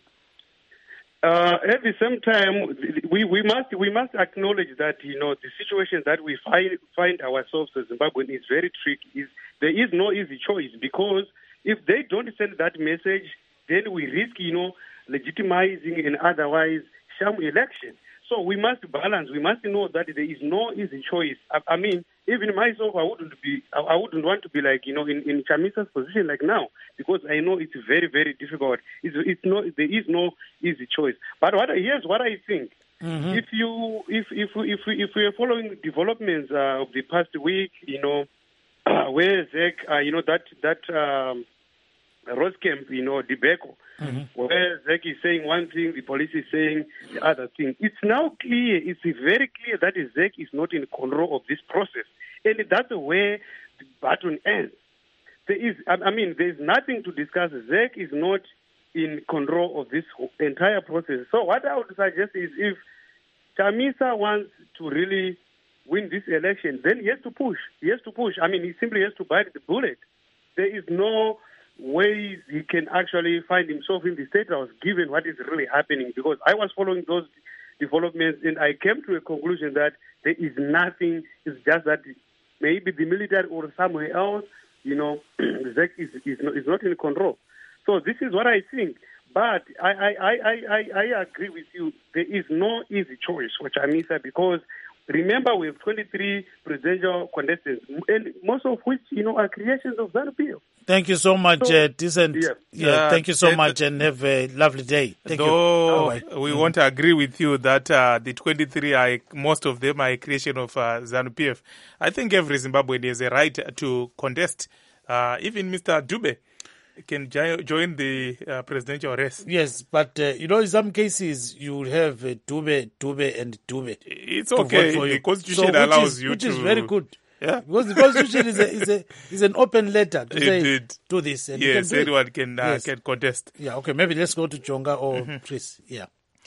Uh, at the same time, we, we must we must acknowledge that, you know, the situation that we find find ourselves as Zimbabwean is very tricky. Is there is no easy choice, because if they don't send that message, then we risk, you know, legitimizing an otherwise sham election. So we must balance. We must know that there is no easy choice. I, I mean, even myself, I wouldn't be, I, I wouldn't want to be like, you know, in, in Chamisa's position like now, because I know it's very, very difficult. It's, it's no, there is no easy choice. But what, here's what I think. Mm-hmm. If you, if if if we, if we are following developments uh, of the past week, you know, uh, where Zek, uh, you know, that that um, Roscamp, you know, debacle. Mm-hmm. Where Zek is saying one thing, the police is saying the other thing. It's now clear, it's very clear that Zek is not in control of this process. And that's where the baton ends. There is, I mean, there's nothing to discuss. Zek is not in control of this entire process. So what I would suggest is, if Chamisa wants to really win this election, then he has to push. He has to push. I mean, he simply has to bite the bullet. There is no ways he can actually find himself in the state house, given what is really happening. Because I was following those developments, and I came to a conclusion that there is nothing. It's just that maybe the military or somewhere else, you know, Zek is, is, not, is not in control. So this is what I think. But I, I, I, I, I agree with you. There is no easy choice for Chamisa, because remember, we have twenty-three presidential contestants, and most of which, you know, are creations of ZANU-P F. Thank you so much, so, uh, decent. Yeah, yeah uh, thank you so much, and have a lovely day. Thank though you. We mm-hmm. want to agree with you that uh, the twenty-three, are, most of them are a creation of uh, ZANU-P F. I think every Zimbabwean has a right to contest. Uh, even Mister Dube can jo- join the uh, presidential race. Yes, but uh, you know, in some cases you have uh, Dube, Dube, and Dube. It's okay. The Constitution so, allows is, you which to. Which is very good. Yeah. Because the Constitution is a, is a is an open letter to say Indeed. do this. And yes, can do anyone it. can uh, yes. can contest. Yeah. Okay. Maybe let's go to Jonga or mm-hmm. Chris. Yeah.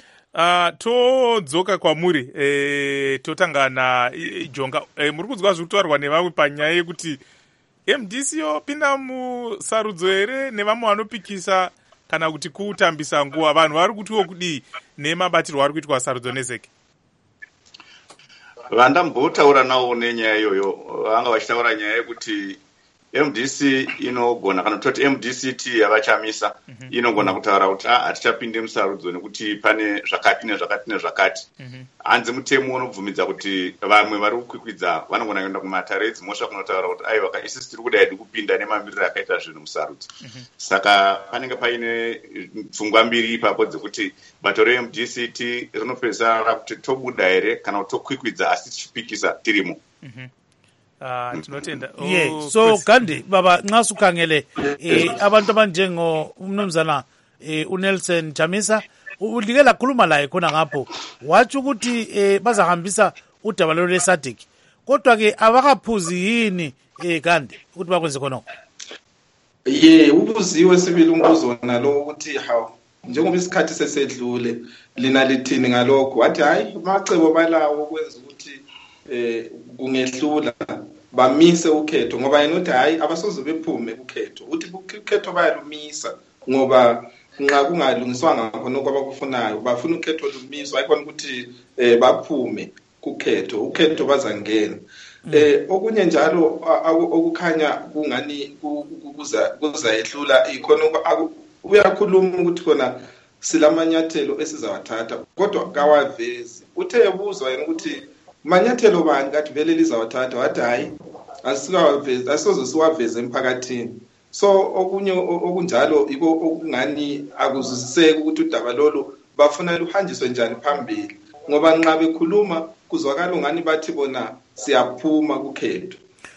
Uh, todzoka kwamuri eh, totanga na eh, Jonga eh, muri kunzwa zviri kutaurwa nevamwe panyaya yekuti M D C yopinda musarudzo here nevamwe vanopikisa kana kuti kutambisa nguva. Vanhu vari kutiwo kudii nemabatirwo ari kuitwa sarudzo nezeki? Vandambotaura nawo nenyaya iyoyo vanga vachitaura nyaya yekuti M D C inogona kana kutoti M D C T yavachamisa mm-hmm. inogona kutaura kuti hatichapinde musarudzo nekuti pane zvakati nezvakati nezvakati. Mm-hmm. Hanzi mutemo unobvumidza kuti vamwe vari kukwikwidza vanogona kuenda kumatare edzimhosva kunotaura kuti aiwa isusu tiri kuda hedu kupinda nemamiriro akaita zvinhu musarudzo. Mm-hmm. Saka panenge paine pfungwa mbiri ipapo dzekuti bato re-M D C T rinopedzisira kuti tobuda here kana kuti tokwikwidza asi tichipikisa tirimo. Mm-hmm. Uh, tinotenda. Oh, yeah. So Gandhi baba nxa sukhangele eh abantu abanjengo umnumzana eh uNelson Chamisa ulike lakhuluma laye khona ngapho wathi ukuthi eh bazahambisa udaba lo leSADC, kodwa ke abakaphuzi yini eh Gandhi ukuthi bakwenze khona? Ye ubuziwe sibili umbuzo nalo ukuthi how njengoba isikhathi sesedlule lina lithini ngalokho, wathi hayi amacebo balawo ukwenza ukuthi eh kungehlula bamise ukhetho, ngoba yena uthi hayi abasoze bephume ukhetho, uthi ukhetho bayalumisa ngoba nxa kungalungiswanga khona okwabakufunayo bafuna ukhetho lumiswa, ayikho ukuthi eh baphume kukhetho, ukhetho bazangena. Eh okunye njalo okukhanya kungani kuza kuza ehlula ikhona uyakhuluma ukuthi khona silamanyathelo esizawathatha, kodwa kawavezi. Uthe ebuzwa yena ukuthi manyathelo bani kathi vele lizawathatha, wathi hayi asikawavezi, asoze siwaveze emphakathini. So okunye okunjalo iko okungani akuzwisiseki ukuthi udaba lolo bafuna luhanjiswe njani phambili, ngoba nxa bekhuluma kuzwakala ngani bathi bona siyaphuma kukhetho.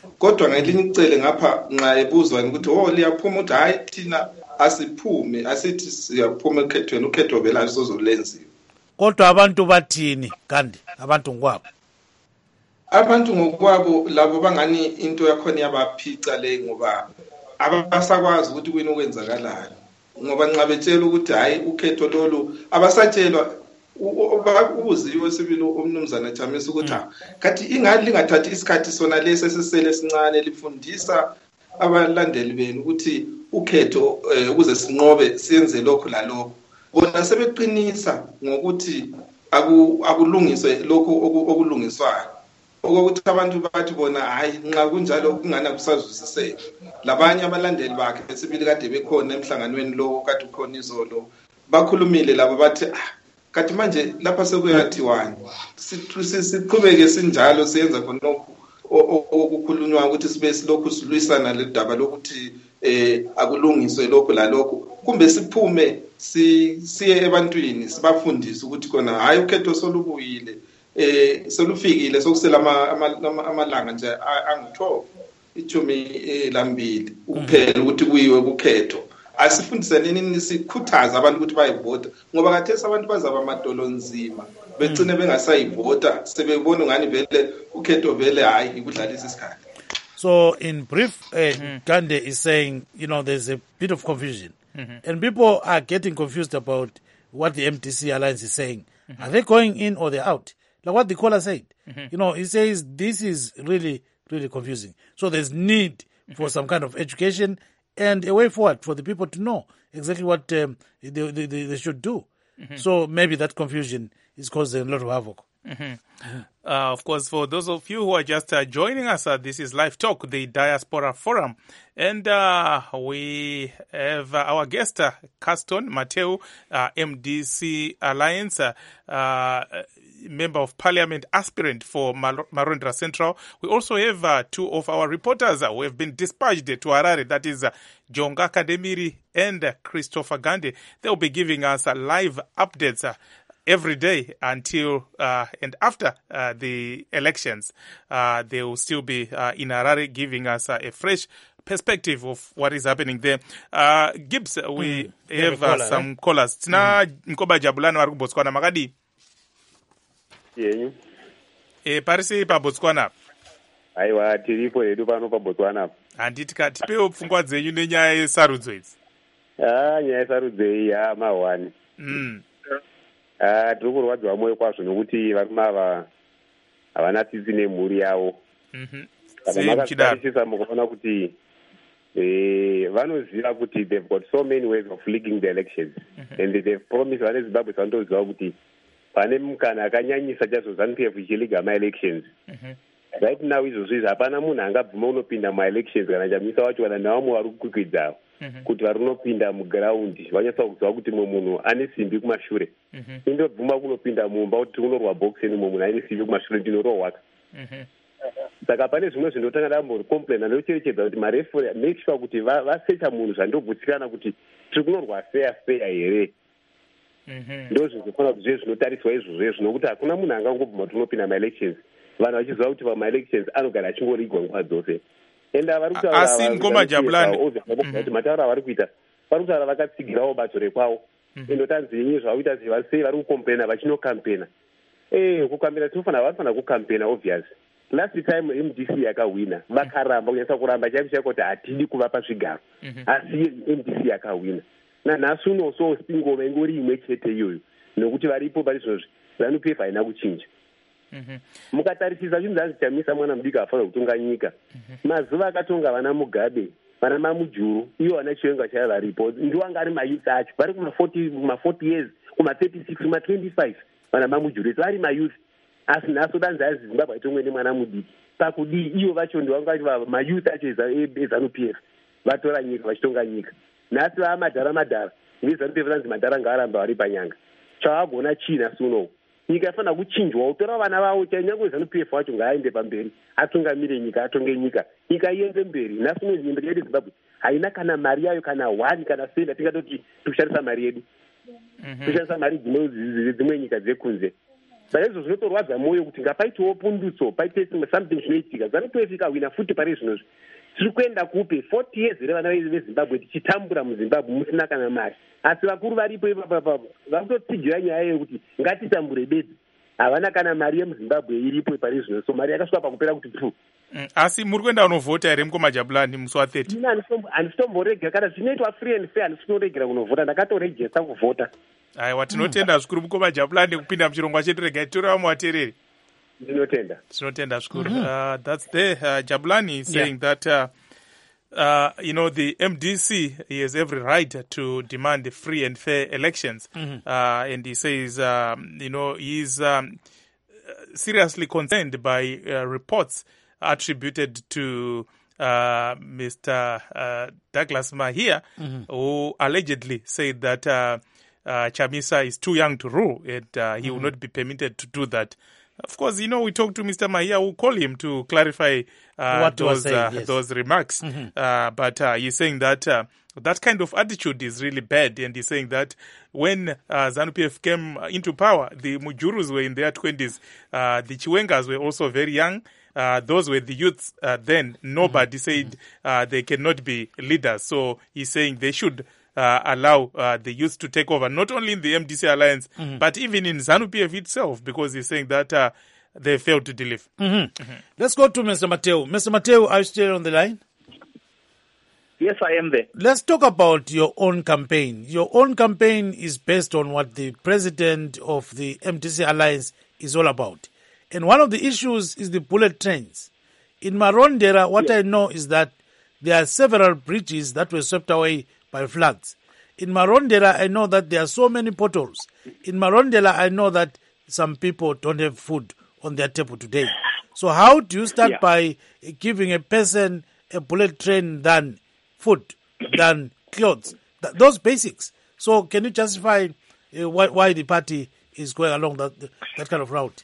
kodwa ngelinye icele ngapha nxa ebuzwa ukuthi oh liyaphuma ukuthi hayi thina asiphume asithi siyaphuma ekhethweni ukhetho vele asizolenziwa. Kodwa abantu bathini kanti abantu ngokwabo? Abantu ngokwabo labo bangani into yakhona yabaphica le ngoba abasakwazi ukuthi kuyini okwenzakalayo. Ngoba nxa betshela ukuthi hayi ukhetho lolu abasatshelwa ubuziwe sibili umnumzana Chamisa ukuthi kathi ingani lingathathi isikhathi sona lesi sesele sincane lifundisa abalandeli benu ukuthi ukhetho ukuze sinqobe siyenze lokho la lokho. Bona sebeqinisa ngokuthi akulungiswe lokho okulungiswayo. Ukuthi abantu bathi bona hayi nxa kunjalo kungana kusazwisiseka. Labanye abalandeli bakhe sibili kade bekhona emhlanganweni lo kade ukhona izolo bakhulumile labo bathi kathi manje lapha sekuyathiwani siqhubeke sinjalo siyenza khona okukhulunywa ukuthi sibe silokhu silwisana le daba lokuthi eh akulungiswe lokho la lokho kumbe siphume siye ebantwini sibafundise ukuthi khona hayi ukhetho solubuyile eh solufikile sokusela amalanga nje angu-twelve ithumi lambili kuphela ukuthi kuyiwe kukhetho. Asifundise nini sikhuthaza abantu ukuthi bayivota ngoba kathesi abantu bazaba amadolo nzima begcine bengasayivota sebebona ngani vele ukhetho vele hayi ikudlalisa isikhathi. So in brief, uh, mm-hmm. Gande is saying, you know, there's a bit of confusion. Mm-hmm. And people are getting confused about what the M D C Alliance is saying. Mm-hmm. Are they going in or they're out? Like what the caller said. Mm-hmm. You know, he says this is really, really confusing. So there's need for mm-hmm. some kind of education and a way forward for the people to know exactly what um, they, they, they should do. Mm-hmm. So maybe that confusion is causing a lot of havoc. Mm-hmm. Mm-hmm. Uh, of course, for those of you who are just uh, joining us, uh, this is Live Talk, the Diaspora Forum. And uh, we have uh, our guest, uh, Caston Mateu, uh, M D C Alliance, uh, uh, Member of Parliament aspirant for Mar- Marondra Central. We also have uh, two of our reporters uh, who have been dispatched to Harare, that is uh, Jonga Kademiri and uh, Christopher Gande. They will be giving us uh, live updates uh, every day until uh, and after uh, the elections. Uh, they will still be uh, in Harare giving us uh, a fresh perspective of what is happening there. Uh, Gibbs, we mm, have uh, some eh? callers. Tina Nkoba Jabulani wari kuBotswana makadi. Yenyu. E parisi pa Botswana. Aiwa tiripo edu pano pa Botswana. Anditi kati pewo pfungwa dzenyu nenyaya yesarudzo idzi. Ah, nyaya yesarudzo iyi ya mawani. Mm. Ah, tiri kurwadziwa moyo kwazvo nokuti varume ava havana tsitsi nemhuri yavo. Mhm. Kana makatarisisa mukuona kuti eh vanoziva kuti they've got so many ways of leaking the elections. Mm-hmm. And they've promised vane Zimbabwe vandoziva kuti pane mukana akanyanyisa chazo ZANU-P F ichiliga ma-elections. Mm-hmm. Right now izvozvo izvi hapana munhu angabvuma unopinda ma-elections kana Chamisa wacho kana navamwe vari kukwikwidzavo kuti vari unopinda mugiraundi vanyatsa kuziva kuti mumwe munhu ane simbi kumashure. Indobvuma kunopinda mumba kuti kunorwa bhokiseni mumwe munhu ane simbi kumashure ndinorohwaka. Saka pane zvimwe zvindotanga ndamborikomplaina ndocherechedza kuti marefuri make sure kuti vasecha munhu zvandobvutsikana kuti tiri kunorwa fair fair here. Ndo zvinofana kuti zve zvinotariswa izvozvo izvo nokuti hakuna munhu angangobvuma kuti unopinda ma-elections vanhu vachiziva kuti pama-elections anogara achingorigwa nguva dzose. And vari asi Ngoma Jabulani kuti matauro avari kuita vari kutaura vakatsigirawo bato rekwavo. Endo tanzvinyi zvavakuita sei vari kukomplaina vachinokampena. Eh kukampena tinofanira vanofanira kukampena obvious. Last time M D C yakawina vakaramba kunyatsa kuramba chaiko chaiko kuti hatidi kuvapa zvigaro asi M D C yakawina. Nanhasi unoso ngoma ingori imwe chete iyoyo nokuti varipo pari zvinozvi ZANU-P F haina kuchinja. Mukatarisisa chinhu zanzi Chamisa mwana mudiki afanira kutonga nyika. Mazuva akatonga vana Mugabe vana Mamujuru iyo vana Chiwenga chaiva varipo ndiwo anga ari mayouth acho vari kuma-forty years kuma-thirty-six kuma-twenty-five vana Mamujuru vari mayouth. Asi naso danzi azi Zimbabwe aitongwe nemwana mudiki pakudii iyo vacho ndivanga mayouth acho eZANU-P F vatora nyika vachitonga nyika. Nhasi vaa madhara madhara veZANU-P F vanzi madhara ngaaramba vari panyanga chavagona china suno nyika yafanira kuchinjwa utora vana vavo chanyange ZANU-P F wacho ngaaende pamberi atungamire nyika atonge nyika nyika iende mberi. Nhasi uno nyika yedu Zimbabwe haina kana mari yayo kana wani kana senda tingatoti tikushandisa mari yedu kushandisa mari dzimwe nyika dzekunze. saizvo zvinotorwadza mwoyo kuti ngapaitiwo pundutso paite something chinoitika. ZANU P F ikawina futi pari zvinozvi tiri kuenda kupi forty years here vana vezimbabwe tichitambura muzimbabwe musina kana mari, asi vakuru varipo ipapapa vakutotsigira nyaya yekuti ngatitambure bedzi, havana kana mari yemuzimbabwe iripo pari zvino, so mari yakasvika pakupera kuti pfu. Mm, asi muri kuenda kunovhota here mukomajabulani musi wa thirty? Ina handisitomborega kana zvinoitwa free and fair, handisitoregera kunovhota, ndakatorejesta kuvhota. Aiwa, tinotenda zvikuru mukomajabulani kupinda muchirongwa chedu. Rega titora vamwe vateereri. Ndinotenda. Tinotenda zvikuru. Uh, that's there. Uh, Jabulani is saying yeah. that uh, uh, you know, the M D C, he has every right to demand free and fair elections. Mm-hmm. Uh, and he says, um, you know, he's um, seriously concerned by uh, reports attributed to uh, Mister Uh, Douglas Mahia, mm-hmm. who allegedly said that uh, uh, Chamisa is too young to rule and uh, he mm-hmm. will not be permitted to do that. Of course, you know, we talked to Mister Mahia, we'll call him to clarify uh, what those saying, uh, yes. those remarks. Mm-hmm. Uh, but uh, he's saying that uh, that kind of attitude is really bad. And he's saying that when uh, ZANU P F came into power, the Mujurus were in their twenties. Uh, the Chiwengas were also very young. Uh, those were the youths uh, then. Nobody mm-hmm. said uh, they cannot be leaders. So he's saying they should Uh, allow uh, the youth to take over, not only in the M D C alliance, mm-hmm. but even in ZANU P F itself, because he's saying that uh, they failed to deliver. Mm-hmm. Mm-hmm. Let's go to Mister Mateo. Mister Mateo, are you still on the line? Yes, I am there. Let's talk about your own campaign. Your own campaign is based on what the president of the M D C alliance is all about. And one of the issues is the bullet trains. In Marondera, what yes. I know is that there are several bridges that were swept away by floods. In Marondera, I know that there are so many potholes. In Marondera, I know that some people don't have food on their table today. So how do you start yeah. by giving a person a bullet train than food, than clothes, th- those basics? So can you justify uh, why, why the party is going along that, that kind of route?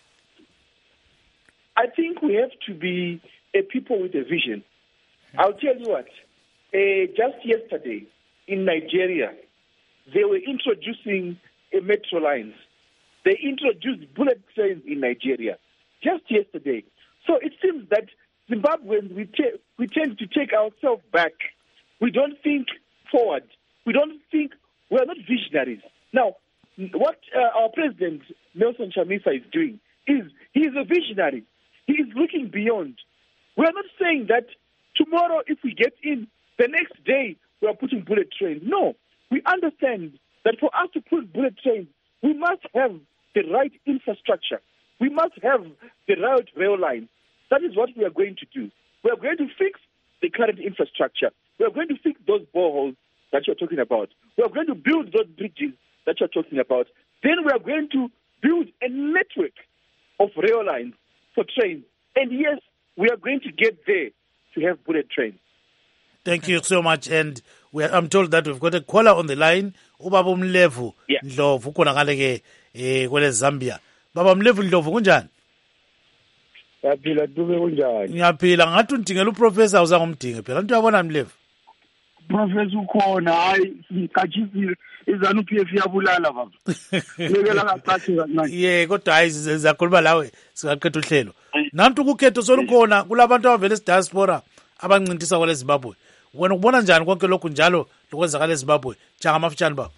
I think we have to be a people with a vision. I'll tell you what, uh, just yesterday, in Nigeria, they were introducing a metro lines. They introduced bullet trains in Nigeria just yesterday. So it seems that Zimbabweans, we, te- we tend to take ourselves back. We don't think forward. We don't think, we are not visionaries. Now, what uh, our president, Nelson Chamisa, is doing is he is a visionary. He is looking beyond. We are not saying that tomorrow if we get in, the next day, we are putting bullet trains. No, we understand that for us to put bullet trains, we must have the right infrastructure. We must have the right rail lines. That is what we are going to do. We are going to fix the current infrastructure. We are going to fix those boreholes that you're talking about. We are going to build those bridges that you're talking about. Then we are going to build a network of rail lines for trains. And yes, we are going to get there to have bullet trains. Thank you so much. And we are, I'm told that we've got a caller on the line. Ubaba Mlevu Ndlovu khona ngale ke eh kwele Zambia. Baba Mlevu Ndlovu kunjani? Yaphila dube kunjani? Ngiyaphila ngathi undingela uprofessor uzangomdinge phela. Into yabona Mlevu. Professor ukhona hayi sikachisi izanu P F yabulala baba. Lekela kacathi kancane. Yeah, kodwa hayi sizakhuluma lawe singaqedwa uhlelo. Nantu kukhetho solukhona kulabantu abavela eDiaspora abancintisa kwale Zimbabwe. Wena ubona njani konke lokhu njalo lokwenzakala eZimbabwe? Janga mafutshane baba.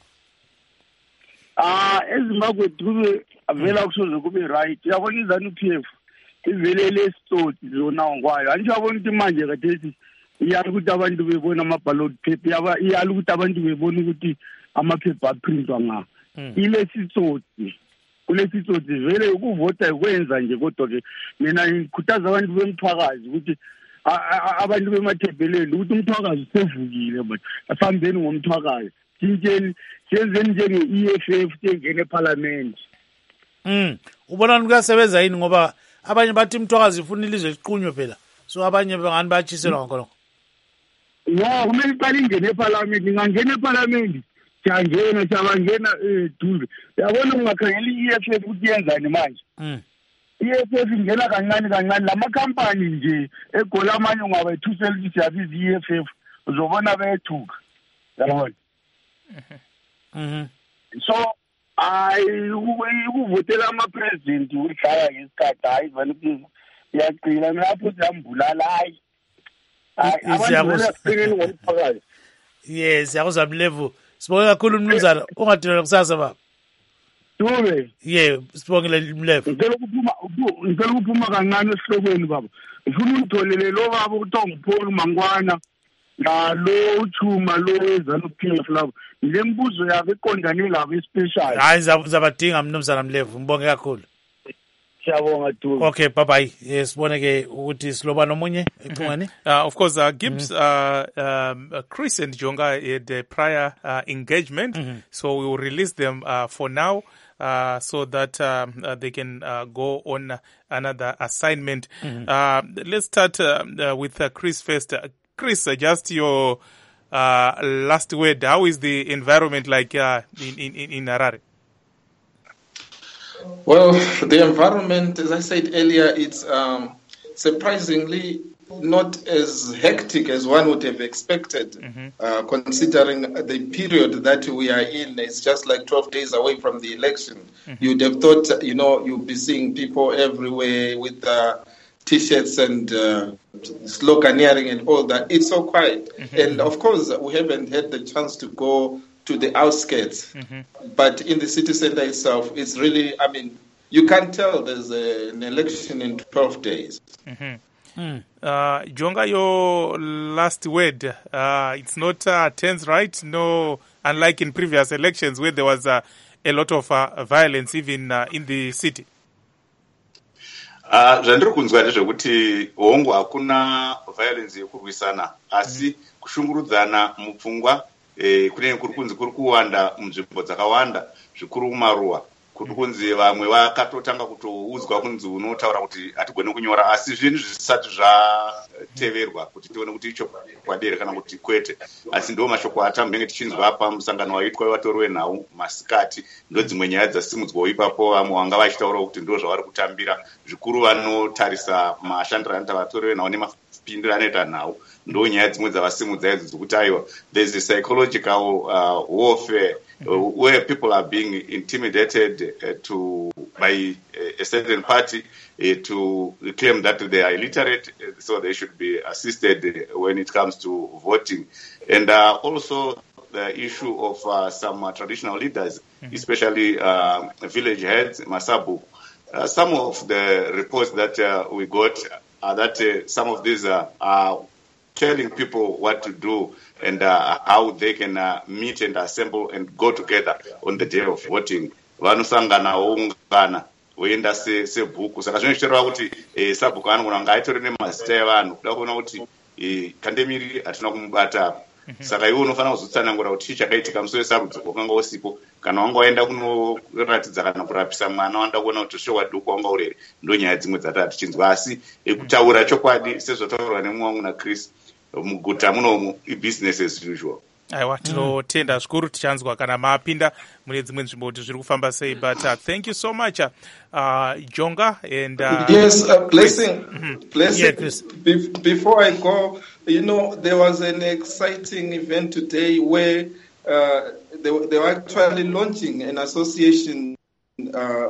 Ah, eZimbabwe dube avela kusoze kube right. Yabona izanu P F ivelele sitsotsi zona ngwayo. Anjabona ukuthi manje kathethi iyali ukuthi abantu bebona ama-ballot paper yaba iyali ukuthi abantu bebona ukuthi amaphepha aprintwa nga. Ile sitsotsi. Kule sitsotsi vele ukuvota kwenza nje kodwa ke mina ngikhuthaza abantu bemthwakazi ukuthi abantu bemathebheleni ukuthi umthwakazi usevukile but asambeni ngomthwakazi tshintsheni senzeni njenge-E F F sengene eparliament. Mm ubona kuyasebenza yini ngoba abanye bathi umthwakazi ufuna ilizwe liqunywe phela so abanye bangani bayatshiselwa ngakho. No, kumele iqale ingene eparliament, ngingangena eparliament siyangena siyabangena eduze. Yabona ungakhangela i-E F F ukuthi yenzani manje. Mm. I-E F F ingena kancane kancane lamakhampani nje egola amanye ungaba ithusela ukuthi siyabiza i-E F F uzobona bethuka. Yabona. Mhm. So hayi ukuvotela amapresidenti udlala ngesikhathi hayi vani iyaqina lapho siyambulala hayi hayi abantu bayakuqineni ngomphakathi. Yes, yakuzwa Mlevu. Sibonge kakhulu mnumzana, ungadinela kusasa baba. Dube. Yeah, sibongile Mlevu. Ngicela ukuphuma ngicela ukuphuma kancane esihlokweni baba. Ngifuna ungitholele lo baba ukuthi ngipholi mangwana. Ngalo uchuma lo weZANU-P F labo. Le mbuzo yakhe eqondane labo especial. Hayi zabadinga mnumzana Mlevu, ngibonge kakhulu. Siyabonga Dube. Okay, bye bye. Yes, siboneke ukuthi siloba nomunye ecingweni. Uh, of course, uh, Gibbs, mm-hmm. uh, um, uh, Chris and Jonga had a prior uh, engagement, mm-hmm. so we will release them uh, for now. Uh, so that um, uh, they can uh, go on another assignment. Mm-hmm. Uh, let's start uh, uh, with uh, Chris first. Uh, Chris, uh, just your uh, last word. How is the environment like uh, in, in, in Harare? Well, the environment, as I said earlier, it's um, surprisingly not as hectic as one would have expected, mm-hmm. uh, considering the period that we are in. It's just like twelve days away from the election. Mm-hmm. You'd have thought, you know, you'd be seeing people everywhere with uh, T-shirts and uh, sloganeering and all that. It's so quiet. Mm-hmm. And, of course, we haven't had the chance to go to the outskirts. Mm-hmm. But in the city center itself, it's really, I mean, you can't tell there's a, an election in twelve days. Mm-hmm. Mm. Uh, Jonga, your last word. Uh, it's not uh, tense, right? No, unlike in previous elections where there was uh, a lot of uh, violence even uh, in the city. Zvandiri kunzwa ndezvekuti hongu hakuna violence yekurwisana asi kushungurudzana mupfungwa kune kuri kunzi kuri kuwanda munzvimbo dzakawanda zvikuru kumaruwa kuri kunzi vamwe vakatotanga kutoudzwa kunzi unotaura kuti hatigone kunyora asi zvinhu zvisati zvateverwa kuti tione kuti icho kwadere kana kuti kwete asi ndo mashoko atamhenge tichinzwa pamusangano waitwa vatori wenhau masikati ndo dzimwe nyaya dzasimudzwawo ipapo vamwe vanga vachitaurawo kuti ndo zvavari kutambira zvikuru vanotarisa mashandiro anoita vatori venhau nemapindiro anoita nhau ndo nyaya dzimwe dzavasimudza idzi dzokuti aiwa there's a psychological uh, warfare uh, where people are being intimidated uh, to by a certain party uh, to claim that they are illiterate, uh, so they should be assisted when it comes to voting. And uh, also the issue of uh, some uh, traditional leaders, mm-hmm. especially uh, village heads, Masabu. Uh, some of the reports that uh, we got are that uh, some of these uh, are telling people what to do and uh, how they can uh, meet and assemble and go together on the day of voting. Vanosangana ungana voenda sebhuku saka zvinochitereva kuti sabhuku anogona kunge aitori nemazita evanhu kuda kuona kuti kandemiri hatina kumubata saka iwe unofanira kuzotsanangura kuti chii chakaitika musi wesarudzo wakanga usipo kana wanga waenda kunoratidza kana kurapisa mwana wanda kuona kuti sho waduku wanga urere ndo nyaya dzimwe dzatava tichinzwa asi kutaura chokwadi sezvataurwa nemumwe wangu naChris muguta munomu ibusiness as usual. aiwa tinotenda zvikuru tichanzwa kana mapinda mune dzimwe nzvimbo kuti zviri kufamba sei but uh, thank you so much uh, uh, Jonga and uh, yes uh, blessing mm-hmm. blessing yeah, Be- before I go, you know, there was an exciting event today where uh, they, they were actually launching an association uh,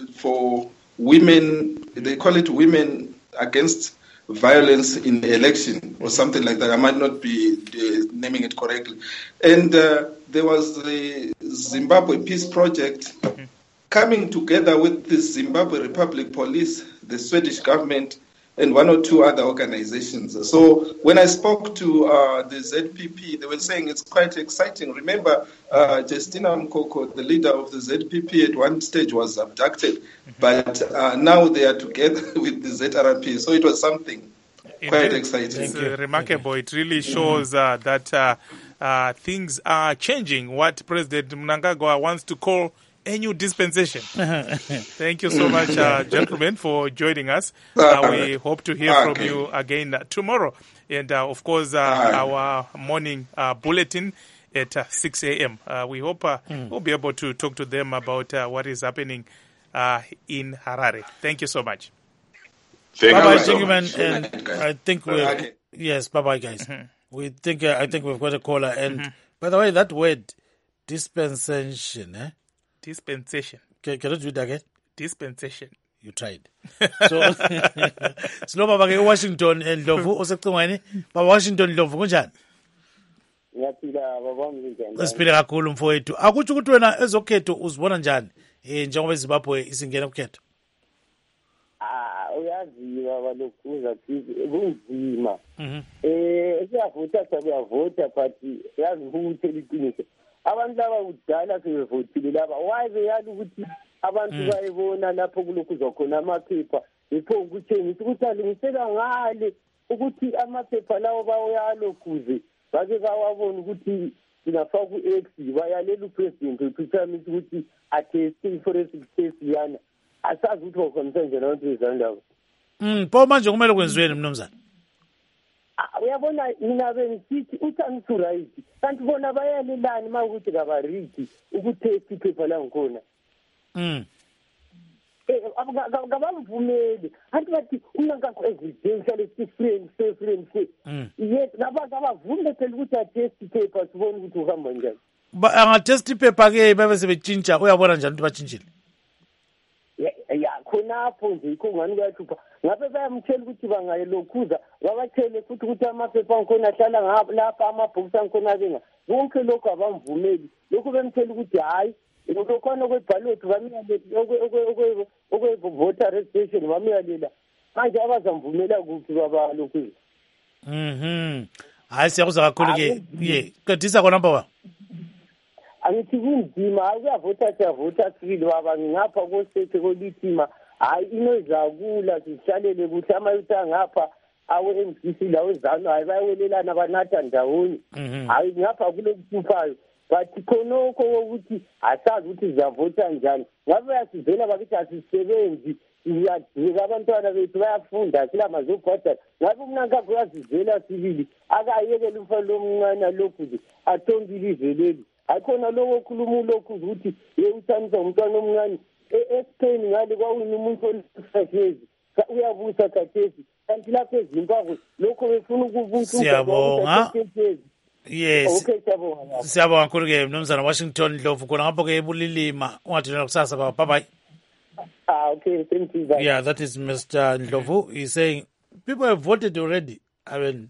for women. They call it Women Against Violence in the Election or something like that. I might not be uh, naming it correctly. And uh, there was the Zimbabwe Peace Project mm-hmm. coming together with the Zimbabwe Republic Police, the Swedish government, and one or two other organizations. So when I spoke to uh, the Z P P, they were saying it's quite exciting. Remember, uh, Justina Mkoko, the leader of the Z P P, at one stage was abducted, mm-hmm. but uh, now they are together with the Z R P. So it was something quite Indeed. exciting. It's uh, remarkable. It really shows uh, that uh, uh, things are changing. What President Mnangagwa wants to call a new dispensation. Thank you so much, uh, gentlemen, for joining us. Uh, we hope to hear okay. from you again uh, tomorrow. And, uh, of course, uh, our morning uh, bulletin at uh, six a.m. Uh, we hope uh, mm. we'll be able to talk to them about uh, what is happening uh, in Harare. Thank you so much. Bye-bye, gentlemen. And I think we're... Okay. Yes, bye-bye, guys. Mm-hmm. We think, uh, I think we've got a caller. And, mm-hmm. by the way, that word, dispensation, eh? Dispensation. Can, can you do it again? Dispensation. You tried. So, silo baba ke Washington Ndlovu osecingweni. Baba Washington Ndlovu kunjani? Ngiyaphila baba mnjani? Siphile kakhulu mfowethu. Akuthi ukuthi wena ezokhetho uzibona njani? Eh njengoba iZimbabwe isingena ukhetho. Ah, uyazi baba lokhuza kunzima. Eh, siyavota siyavota but yazi ukuthi liqiniso. Abantu laba kudala sebevotile laba. Why beyali ukuthi abantu bayibona lapho kulokhu zokhona amaphepha yipho ukuthengisa ukuthi alungisela ngale ukuthi amaphepha lawo bayalokhuze bake bawabona ukuthi sinafaka ku-X bayalela upresident ukuthamisa ukuthi attesting forensic test yana asazi ukuthi wakhonisa nje lonto izandaba. Mm, pho manje kumele kwenziweni mnumzane? Uyabona mina bengisithi uThamiso right kanti bona bayalelani mawukuthi kabariki ukutest iphepha la ngikhona. Mm. Eh abavumeli anti bathi unangakho evidence lesi friend say friend say yes nabantu abavumele phela ukuthi atest paper sibone ukuthi uhamba njani. Ba angatest paper ke bebe sebetshintsha uyabona njani ukuthi batshintshile? Ya khonapho nje ikho ngani kuyahlupha ngabe bayamtshela ukuthi bangayelokhuza babathele futhi ukuthi amaphepha angikhona ahlala ngapha lapha amabhokisi angikhona benga konke lokho abamvumeli lokho bemtshela ukuthi hayi ukukhona kweballot bamiyale okwe voter registration bamiyalela manje abazamvumela kuphi baba lokhu. Mhm. Hayi siyakuzwa kakhulu ke ye qedisa khona baba. Angithi kunzima akuyavota siyavota sibili baba ngapha kosethe kolithima hayi inozakula sihlalele kuthi amayutha ngapha awe M C C lawo ezano hayi bayawelelana banatha ndawonye hayi ngapha kule kufayo but khonoko ukuthi asazi ukuthi ziyavota njani ngabe yasivela bakithi asisebenzi iyadika abantwana bethu bayafunda sila mazobhadala ngabe umnanka kuyazivela sibili akayekele umfana lomncane lokhu athombile iveleli akhona lokho khuluma lokhu ukuthi yewuthanisa umntwana omncane eSpain ngale kwawina umuntu olesifashezi uyabusa kathesi kanti lapha eZimbabwe lokho befuna ukubunza siyabonga. Yes. Okay siyabonga. Siyabonga kakhulu ke mnumzana Washington Ndlovu khona ngapho ke ebulilima ungathina kusasa baba. Bye bye. Ah okay, thank you. Bye. Yeah, that is Mister Ndlovu. He's saying people have voted already. I mean,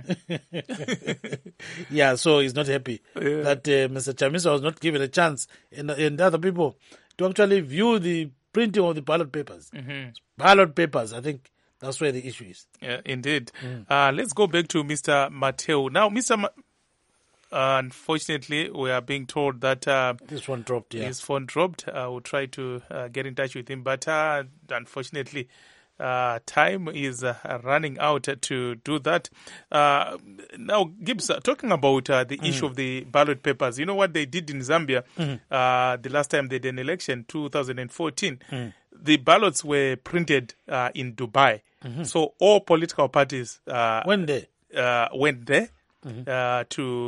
mm-hmm. Yeah, so he's not happy yeah. that uh, Mister Chamisa was not given a chance and, and other people to actually view the printing of the ballot papers. Mm-hmm. Ballot papers, I think that's where the issue is. Yeah, indeed. Mm. Uh, let's go back to Mister Mateo. Now, Mister Ma- uh, unfortunately, we are being told that uh, this phone dropped. Yeah. His phone dropped. Uh, we'll try to uh, get in touch with him, but uh, unfortunately, Uh, time is uh, running out to do that. Uh, now, Gibbs, uh, talking about uh, the mm. issue of the ballot papers, you know what they did in Zambia mm. uh, the last time they did an election, two thousand fourteen? Mm. The ballots were printed uh, in Dubai. Mm-hmm. So all political parties uh, went there. Uh, went there. Mm-hmm. Uh,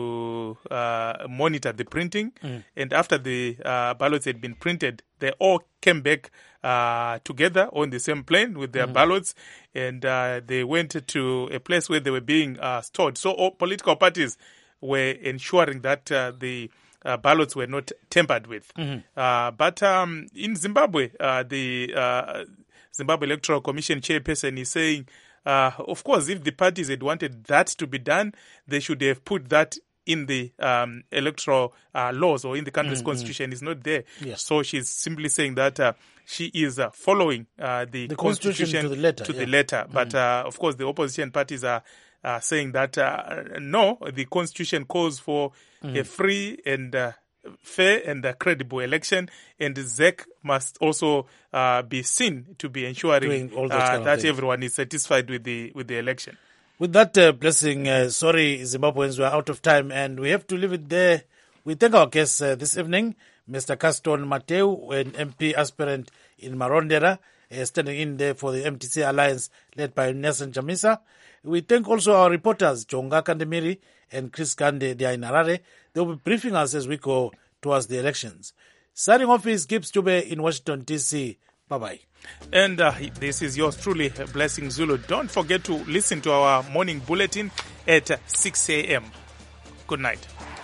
to uh, monitor the printing. Mm. And after the uh, ballots had been printed, they all came back uh, together on the same plane with their mm. ballots, and uh, they went to a place where they were being uh, stored. So all political parties were ensuring that uh, the uh, ballots were not tampered with. Mm-hmm. Uh, but um, in Zimbabwe, uh, the uh, Zimbabwe Electoral Commission chairperson is saying, Uh, of course, if the parties had wanted that to be done, they should have put that in the um, electoral uh, laws or in the country's mm-hmm. constitution. It's not there. Yes. So she's simply saying that uh, she is uh, following uh, the, the constitution, constitution to the letter. To yeah. the letter. But, mm-hmm. uh, of course, the opposition parties are uh, saying that, uh, no, the constitution calls for mm-hmm. a free and uh, fair and a credible election, and Z E C must also uh, be seen to be ensuring uh, that everyone is satisfied with the with the election. With that uh, blessing, uh, sorry, Zimbabweans, we're out of time, and we have to leave it there. We thank our guests uh, this evening, Mister Caston Mateu, an M P aspirant in Marondera, uh, standing in there for the M T C Alliance led by Nelson Chamisa. We thank also our reporters, Jonga Kandemiri and Chris Kande, they are in Harare. They will be briefing us as we go towards the elections. Signing off is Gibbs Dube in Washington, D C. Bye-bye. And uh, this is yours truly, Blessing Zulu. Don't forget to listen to our morning bulletin at six a.m. Good night.